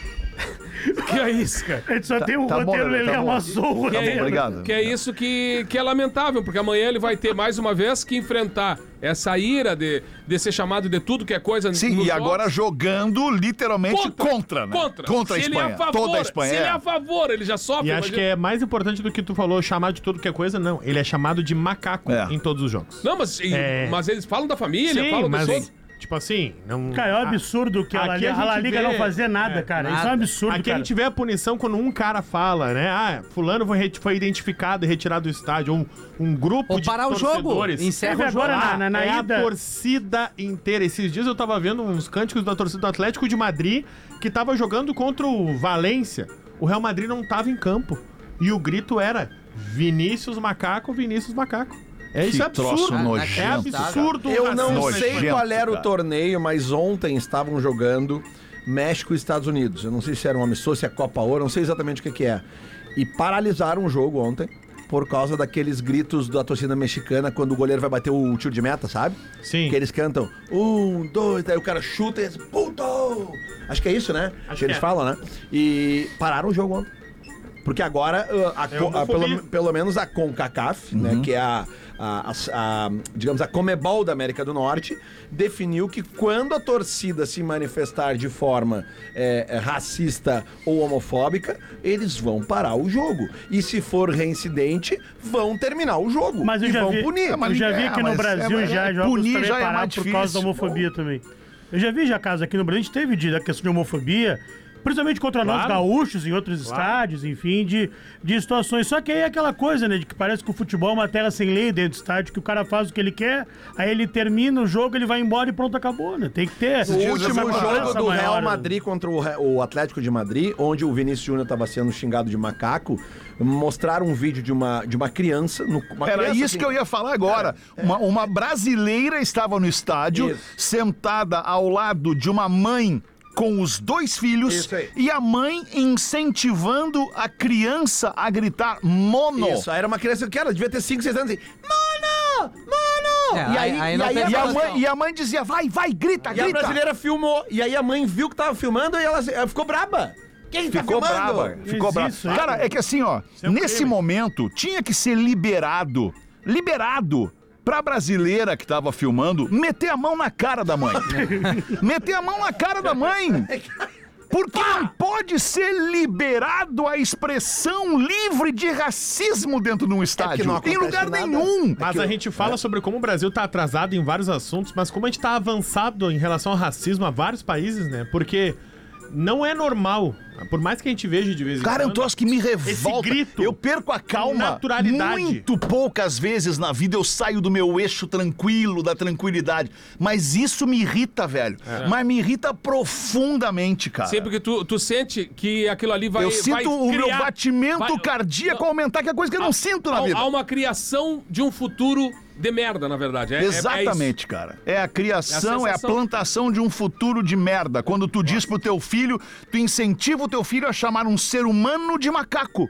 que é isso, cara? A gente só tem um tá bom, roteiro, Lelê, ele tá bom. amassou o Que roteiro. é, obrigado. que é isso que, que é lamentável, porque amanhã ele vai ter mais uma vez que enfrentar essa ira de, de ser chamado de tudo que é coisa. Sim, nos e agora jogos. jogando literalmente contra, né? Contra. Contra a Se Espanha. Ele é a favor, Toda a Espanha. Se ele é é. a favor, ele já sofre. E acho imagina. que é mais importante do que tu falou, chamar de tudo que é coisa, não. Ele é chamado de macaco É. em todos os jogos. Não, mas, e- É. mas eles falam da família, falam mas, das outras. tipo assim, não... Cara, é um absurdo que a La Aqui Liga, a a La gente Liga vê- não fazer nada, é, cara. Isso é um nada. absurdo, Aqui cara. a gente vê a punição quando um cara fala, né? Ah, fulano foi, re- foi identificado e retirado do estádio. Um, um grupo Ou de parar o jogo. torcedores. Encerra Teve o jogo. agora Ah, na, na, na é ida. a torcida inteira. Esses dias eu tava vendo uns cânticos da torcida do Atlético de Madrid que tava jogando contra o Valência. O Real Madrid não tava em campo. E o grito era Vinícius Macaco, Vinícius Macaco. É isso, é Que troço absurdo. nojento, É absurdo. o Eu não racismo. sei Nojento, qual era o cara. torneio, mas ontem estavam jogando México e Estados Unidos. Eu não sei se era um amistoso, se é Copa Ouro, não sei exatamente o que, que é. E paralisaram o jogo ontem por causa daqueles gritos da torcida mexicana quando o goleiro vai bater o tiro de meta, sabe? Sim. Que eles cantam um, dois, daí o cara chuta e eles, puto! Acho que é isso, né? Acho que eles que é. falam, né? E pararam o jogo ontem. Porque agora, uh, a É co- a- homofobia. pelo, pelo menos a CONCACAF, né, que é a, a, a- a, digamos, a Comebol da América do Norte, definiu que quando a torcida se manifestar de forma é, é, racista ou homofóbica, eles vão parar o jogo. E se for reincidente, vão terminar o jogo. Mas eu e já vão vi, punir. eu já vi é, aqui no mas Brasil é- já é- jogos punir também já é parados mais por causa da difícil. homofobia também. Eu já vi já casos aqui no Brasil, a gente teve de, da questão de homofobia, principalmente contra nós Claro. gaúchos em outros estádios, enfim, de, de situações. Só que aí é aquela coisa, né, de que parece que o futebol é uma terra sem lei dentro do estádio, que o cara faz o que ele quer, aí ele termina o jogo, ele vai embora e pronto, acabou, né? Tem que ter O último jogo segurança do maior, Real né? Madrid contra o, Re- o Atlético de Madrid, onde o Vinícius Júnior estava sendo xingado de macaco, mostraram um vídeo de uma, de uma criança. No, uma Era criança, isso assim, que eu ia falar agora. Uma, uma brasileira estava no estádio, Isso. sentada ao lado de uma mãe com os dois filhos Isso aí. e a mãe incentivando a criança a gritar mono. Isso, aí era uma criança que ela devia ter cinco, seis anos assim, mano, mano! É, e aí- aí, aí e não aí tem a E a, relação. mãe, e a mãe dizia, vai, vai, grita, E a grita. brasileira filmou, e aí a mãe viu que tava filmando e ela, ela ficou braba. Quem tá Ficou filmando? brava, ficou Mas brava. isso, hein? Cara, é que assim, ó, é um nesse crime. momento tinha que ser liberado, liberado pra brasileira que tava filmando meter a mão na cara da mãe. Meter a mão na cara da mãe. Porque não pode ser liberado a expressão livre de racismo dentro de um estádio. não em acontece lugar nada. nenhum. Mas a gente fala sobre como o Brasil tá atrasado em vários assuntos, mas como a gente tá avançado em relação ao racismo a vários países, né? Porque não é normal, por mais que a gente veja de vez em Cara, é um quando... troço que me revolta. grito Eu perco a calma. naturalidade. Muito poucas vezes na vida eu saio do meu eixo tranquilo, da tranquilidade. Mas isso me irrita, velho. Mas me irrita profundamente, cara. Sempre que tu, tu sente que aquilo ali vai eu vai sinto o meu criar- batimento vai- cardíaco aumentar, que é coisa que eu não sinto na há, vida. há uma criação de um futuro de merda, na verdade. É, é- é isso. Exatamente, cara. É a criação, É é a a, sensação. plantação de um futuro de merda. Quando tu diz pro teu filho, tu incentiva o teu filho a chamar um ser humano de macaco.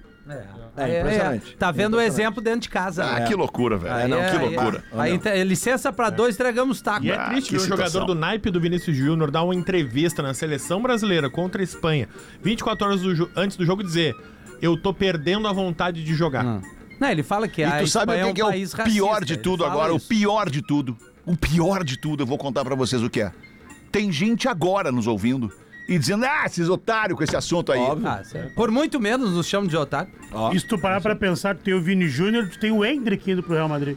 É impressionante. Tá vendo o exemplo dentro de casa. Ah, né? que loucura, velho. Aí É, não, é- que aí- loucura. Aí, te- licença pra dois, entregamos taco. E é Ah, triste que ver um situação. jogador do naipe do Vinícius Júnior dar uma entrevista na seleção brasileira contra a Espanha, vinte e quatro horas do jo- antes do jogo, dizer: eu tô perdendo a vontade de jogar. Não. Não, ele fala que a E tu sabe Espanha o que que é é um o país pior racista. de Ele tudo fala agora? isso. O pior de tudo. O pior de tudo, eu vou contar pra vocês o que é. Tem gente agora nos ouvindo e dizendo, ah, esses otários com esse assunto aí. Ah, sério. Por muito menos nos chamam de otário. E se tu parar pra pensar, tu tem o Vini Júnior, tu tem o Hendrick indo pro Real Madrid.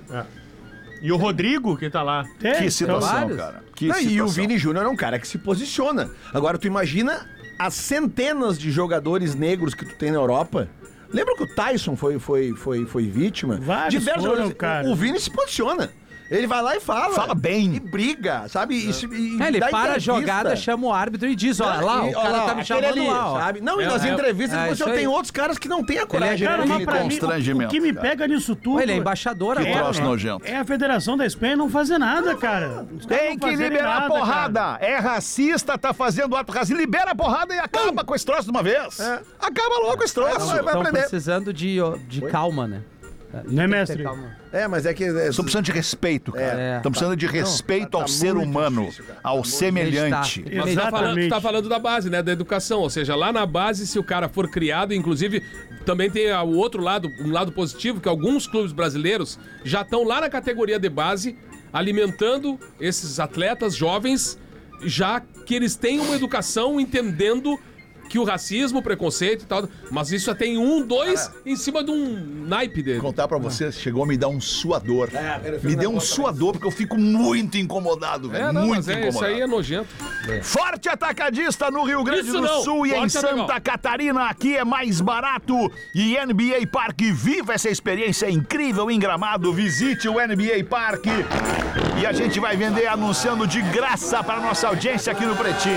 E o Rodrigo, que tá lá. É, Que então, situação, vários. cara. Que Não, e o situação. Vini Júnior é um cara que se posiciona. Agora, tu imagina as centenas de jogadores negros que tu tem na Europa. Lembra que o Tyson foi, foi, foi, foi vítima? Vários Diversos foram, jogadores. cara. O Vini se posiciona. Ele vai lá e fala. Fala bem. E briga, sabe? E, e, É, ele dá para a entrevista. jogada, chama o árbitro e diz, olha lá, E, o cara lá, tá me aquele chamando ali, lá, ó. sabe? Não, e É, nas é, entrevistas é, você isso tem aí. outros caras que não têm a coragem. Cara, de mas pra mim, o, constrangimento, o que me cara. pega nisso tudo... Pô, ele é embaixador é, Que agora. troço nojento. é a Federação da Espanha não fazer nada, cara. Os caras Tem não que fazerem liberar nada, a porrada. cara. É racista, tá fazendo ato racista. Libera a porrada e acaba com esse troço de uma vez. Acaba logo esse troço. vai, vai Estão aprender. precisando de, de calma, né? Né, mestre? Calma. É, mas é que... É, Estão precisando de respeito, cara. É. Estão precisando de respeito tá- ao tá ser muito humano, difícil, cara. ao semelhante. Tá. Mas tu tá, falando, tu tá falando da base, né? Da educação. Ou seja, lá na base, se o cara for criado, inclusive, também tem o outro lado, um lado positivo, que alguns clubes brasileiros já estão lá na categoria de base, alimentando esses atletas jovens, já que eles têm uma educação entendendo que o racismo, o preconceito e tal, mas isso só tem um, dois em cima de um naipe dele. Vou contar pra você, chegou a me dar um suador. cara, me deu um suador porque eu fico muito incomodado, velho. É, não, muito mas é, incomodado. isso aí é nojento. Forte Atacadista no Rio Grande Isso do não. Sul e em Forte é Santa legal. Catarina. Aqui é mais barato. E N B A Park, viva essa experiência incrível em Gramado. Visite o N B A Park. E a gente vai vender anunciando de graça para nossa audiência aqui no Pretinho.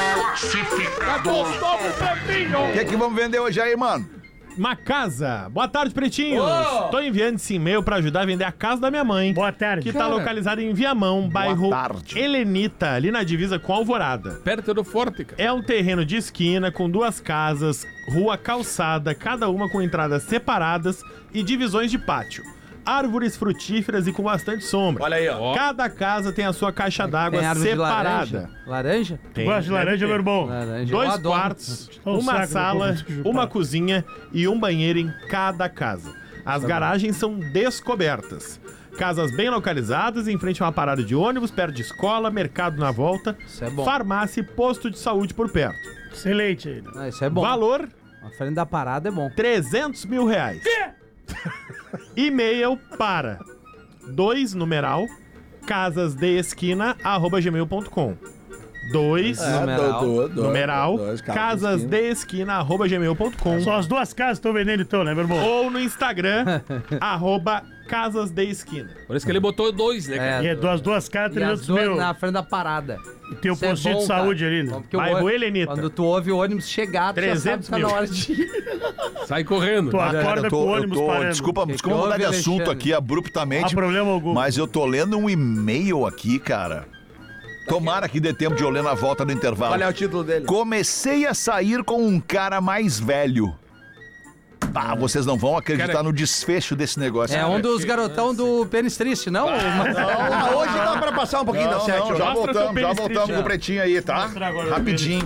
O que é que vamos vender hoje aí, mano? Uma casa. Boa tarde, pretinhos. Tô enviando esse e-mail pra ajudar a vender a casa da minha mãe. Boa tarde. Que tá localizada em Viamão, bairro tarde. Helenita, ali na divisa com Alvorada. Perto do Forte, cara. É um terreno de esquina com duas casas, rua calçada, cada uma com entradas separadas e divisões de pátio. Árvores frutíferas e com bastante sombra. Olha aí, ó. Cada casa tem a sua caixa d'água Tem árvore de separada. laranja? Laranja? Tem, Gosta de deve laranja, ter. meu irmão? Laranja. Dois Eu adoro. quartos, Olha o uma saco sala, do povo. uma cozinha e um banheiro em cada casa. As garagens são descobertas. Casas bem localizadas, em frente a uma parada de ônibus, perto de escola, mercado na volta, Isso é bom. farmácia e posto de saúde por perto. Excelente aí. Ah, isso é bom. Valor, A frente da parada é bom. trezentos mil reais. E-mail para dois numeral casasdeesquina arroba gmail ponto com. Dois É, Numeral. do- do- do- numeral dois, cara, casasdeesquina arroba gmail ponto com. Só as duas casas estão vendendo então, né, meu irmão? Ou no Instagram arroba casasdeesquina. Por isso que ele botou dois, né, cara? E é duas, duas casas, E as trezentos duas mil. na frente da parada. E tem o Isso é postinho bom, de cara. saúde ali, né? Bom, porque o Bairro ônibus- Helenita. Quando tu ouve o ônibus chegar, tu já sabe que tá na hora de ir. Sai correndo. Tu acorda eu com o ônibus eu tô, parando. desculpa, Que desculpa que mudar de houve, assunto Alexandre? aqui abruptamente. Não há problema algum. Mas eu tô lendo um e-mail aqui, cara. Tomara que dê tempo de eu ler na volta do intervalo. Olha o título dele. Comecei a sair com um cara mais velho. Ah, vocês não vão acreditar Cara, no desfecho desse negócio. É um dos garotão do Pênis Triste, não? Mas- Ah, hoje dá pra passar um pouquinho da Não, sete. não, ó. já Mostra voltamos, teu já pênis voltamos triste, com o pretinho aí, tá? Mostra agora o Rapidinho.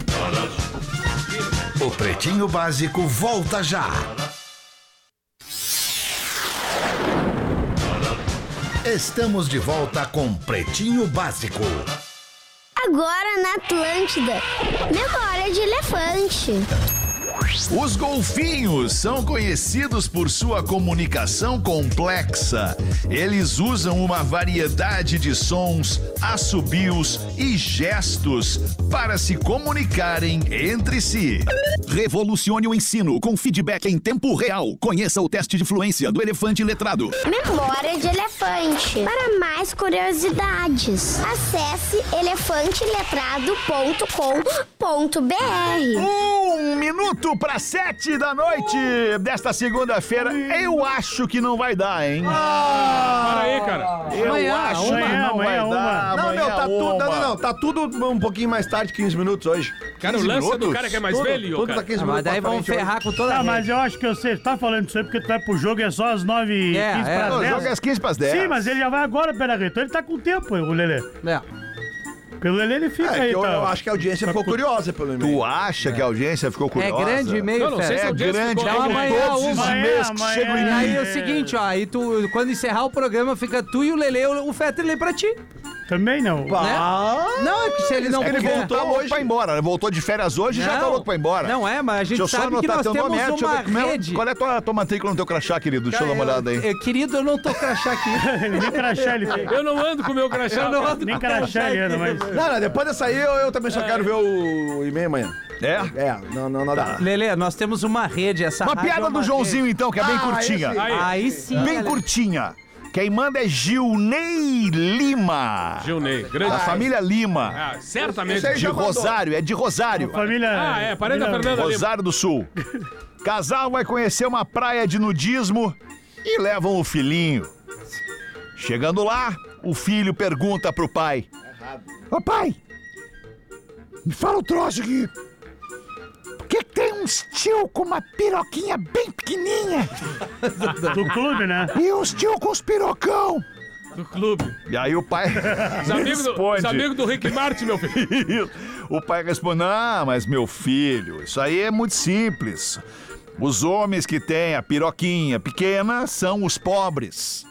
O Pretinho Básico volta já. Estamos de volta com Pretinho Básico. Agora na Atlântida. Memória de elefante. Os golfinhos são conhecidos por sua comunicação complexa. Eles usam uma variedade de sons, assobios e gestos para se comunicarem entre si. Revolucione o ensino com feedback em tempo real. Conheça o teste de fluência do elefante letrado. Memória de elefante. Para mais curiosidades, acesse elefante letrado ponto com ponto b r. Um minuto para sete da noite desta segunda-feira. Eu acho que não vai dar, hein? Para aí, cara. Eu Amanhã, acho uma, que não amanhã, vai dar. Não, meu, tá amanhã tudo. Não, uma. não, não. Tá tudo um pouquinho mais tarde, quinze minutos hoje. Cara, o quinze lance é do minutos? cara que é mais Tudo, velho, tudo cara. tá quinze Ah, minutos mas daí pra vão frente hoje. ferrar com toda Tá, a mas rede. eu acho que você tá falando isso aí porque tu vai pro jogo e é só às nove e É, quinze é. para O dez. jogo é às quinze para as dez. Sim, mas ele já vai agora, Pera Então ele tá com tempo, o Lelê. É. Pelo Lelê ele fica É, aí, que eu, tá? eu acho que a audiência ficou curiosa pelo e-mail. Tu acha que a audiência ficou É curiosa? grande o e-mail, Não, não sei Fera. se a É audiência grande, ficou- Então como amanhã, todos os uma. e-mails que Amanhã, chegam em amanhã. mim. Aí é o seguinte, ó, aí tu, quando encerrar o programa, fica tu e o Lele, o, o Fetter lê pra ti. Também não. Ah, Não, é que se ele não Ele puder- voltou louco pra ir embora. Ele voltou de férias hoje e já tá louco pra ir embora. Não é, mas a gente Deixa eu só sabe que anotar nós teu temos nome. é, deixa eu uma ver como é- rede. Qual é a tua, tua matrícula no teu crachá, querido? Deixa eu dar uma olhada aí. Eu- eu- querido, eu não tô crachá aqui. Ele nem crachá ele tem. Eu não ando com o meu crachá. Eu não cara. ando Nem com crachá ele anda, mas... não, não, depois dessa aí eu, eu também só quero ver o e-mail amanhã. É? É, não, não, nada. Lele, nós temos uma rede, essa Uma rádio é piada uma do Joãozinho, rede. então, que é bem Ah, curtinha. esse- Aí. Aí sim, Bem Ale- curtinha. Quem manda é Gilney Lima. Gilney, grande. Da família Lima. Ah, certamente. De Rosário, é de Rosário. Família. Ah, é, parente da Fernanda Lima. Rosário do Sul. Casal vai conhecer uma praia de nudismo e levam o filhinho. Chegando lá, o filho pergunta pro pai: Ô pai, me fala um troço aqui. Por que, que tem uns tio com uma piroquinha bem pequenininha? Do clube, né? E uns tio com os pirocão? Do clube. E aí o pai Os amigos do, responde. os amigos do Rick Martin, meu filho. O pai responde: não, mas meu filho, isso aí é muito simples. Os homens que têm a piroquinha pequena são os pobres.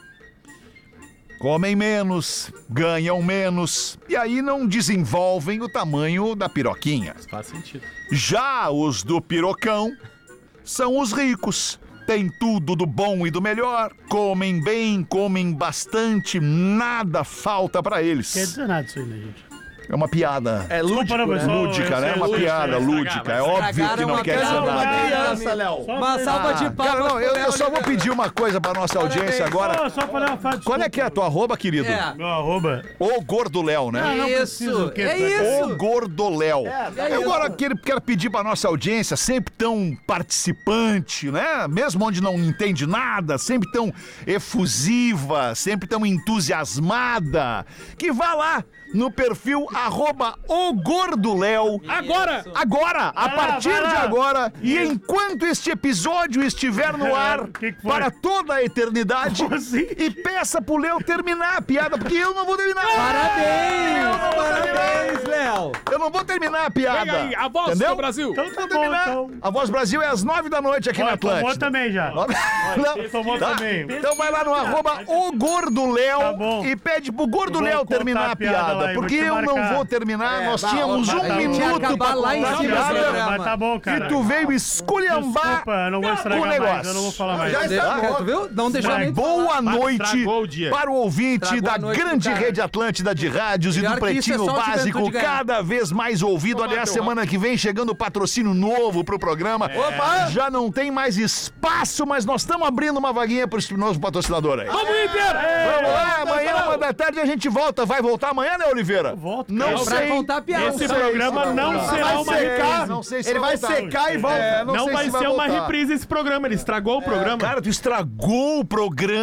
Comem menos, ganham menos e aí não desenvolvem o tamanho da piroquinha. Faz sentido. Já os do pirocão são os ricos. Tem tudo do bom e do melhor. Comem bem, comem bastante, nada falta pra eles. Quer dizer nada isso aí, né, gente? É uma piada. É lúdico, Desculpa, né? pessoal, Lúdica, né? É uma lúdica, piada vai lúdica. estragar, É vai óbvio que Estragaram não uma quer dizer piada, nada. uma Criança, Léo. Uma salva de palmas. Cara, não, eu, eu só vou pedir uma coisa pra nossa audiência agora. Só, só falar uma frase. Qual é que é a tua arroba, querido? É. Meu arroba. O Gordo Léo, né? não Isso, precisa, o quê? é Pra- isso. O Gordoléu. é Eu isso. agora quero, quero pedir pra nossa audiência, sempre tão participante, né? Mesmo onde não entende nada, sempre tão efusiva, sempre tão entusiasmada, que vá lá no perfil arroba o Gordoléu. Agora! Agora, a Vai lá, partir vai lá. de agora, e enquanto este episódio estiver no ar Que que foi? para toda a eternidade, Como assim? e peça pro Léo terminar a piada, porque eu não vou terminar. Parabéns! Parabéns, Léo! Eu não vou terminar a piada. Vem aí, a voz Entendeu? do Brasil. Então tá Vou bom, terminar. então. A Voz Brasil é às nove da noite aqui na Ó, tomou Atlântida. também já. Nove- Não. Tomou Tá? também. Então vai lá no arroba o Gordo Léo Tá bom. e pede pro Gordo Eu vou Léo terminar contar a a piada piada. lá e vou Porque te eu não marcar. vou terminar, É, nós vai, tínhamos vai, um vai, vai. Tinha minuto acabar pra lá em contar a cima do piada. programa. Mas tá bom, cara. E tu veio esculhambar Desculpa, eu não vou o estragar mais, negócio. eu não vou falar mais. Já está Deixa- bom. Tu viu? Não deixou nem tu falar. Boa noite estragou o dia. para o ouvinte Estragou da a noite do grande cara. rede Atlântida de rádios e Pior do que isso é Pretinho só o Básico, Juventude ganhar. cada vez mais ouvido. Aliás, semana que vem chegando patrocínio novo pro programa. Opa! Já não tem mais espaço, mas nós estamos abrindo uma vaguinha pro esse novo patrocinador aí. Vamos, Inter! Vamos lá, amanhã, uma da tarde, a gente volta. Vai voltar amanhã, né, Oliveira? Volto. Não Pra sei. contar a piada. Esse programa não Vai será uma secar. reprise. Não sei se Ele vai voltar. secar e volta. É, Não, sei vai se ser uma voltar. reprise esse programa, ele estragou o programa. Cara, tu estragou o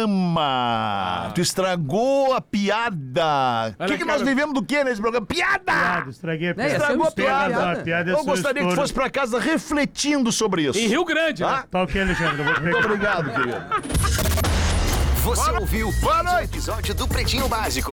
programa. Tu estragou a piada. O que, que nós vivemos do que nesse programa? Piada! Piada, estraguei a Né, ia piada. ser uma Estragou a piada. piada. A piada é Eu só gostaria que estouro. fosse pra casa refletindo sobre isso. Em Rio Grande, né? Tá? Tá ok, Alexandre, eu vou pegar. Muito obrigado, querido. Você ouviu Boa mais um noite. episódio do Pretinho Básico.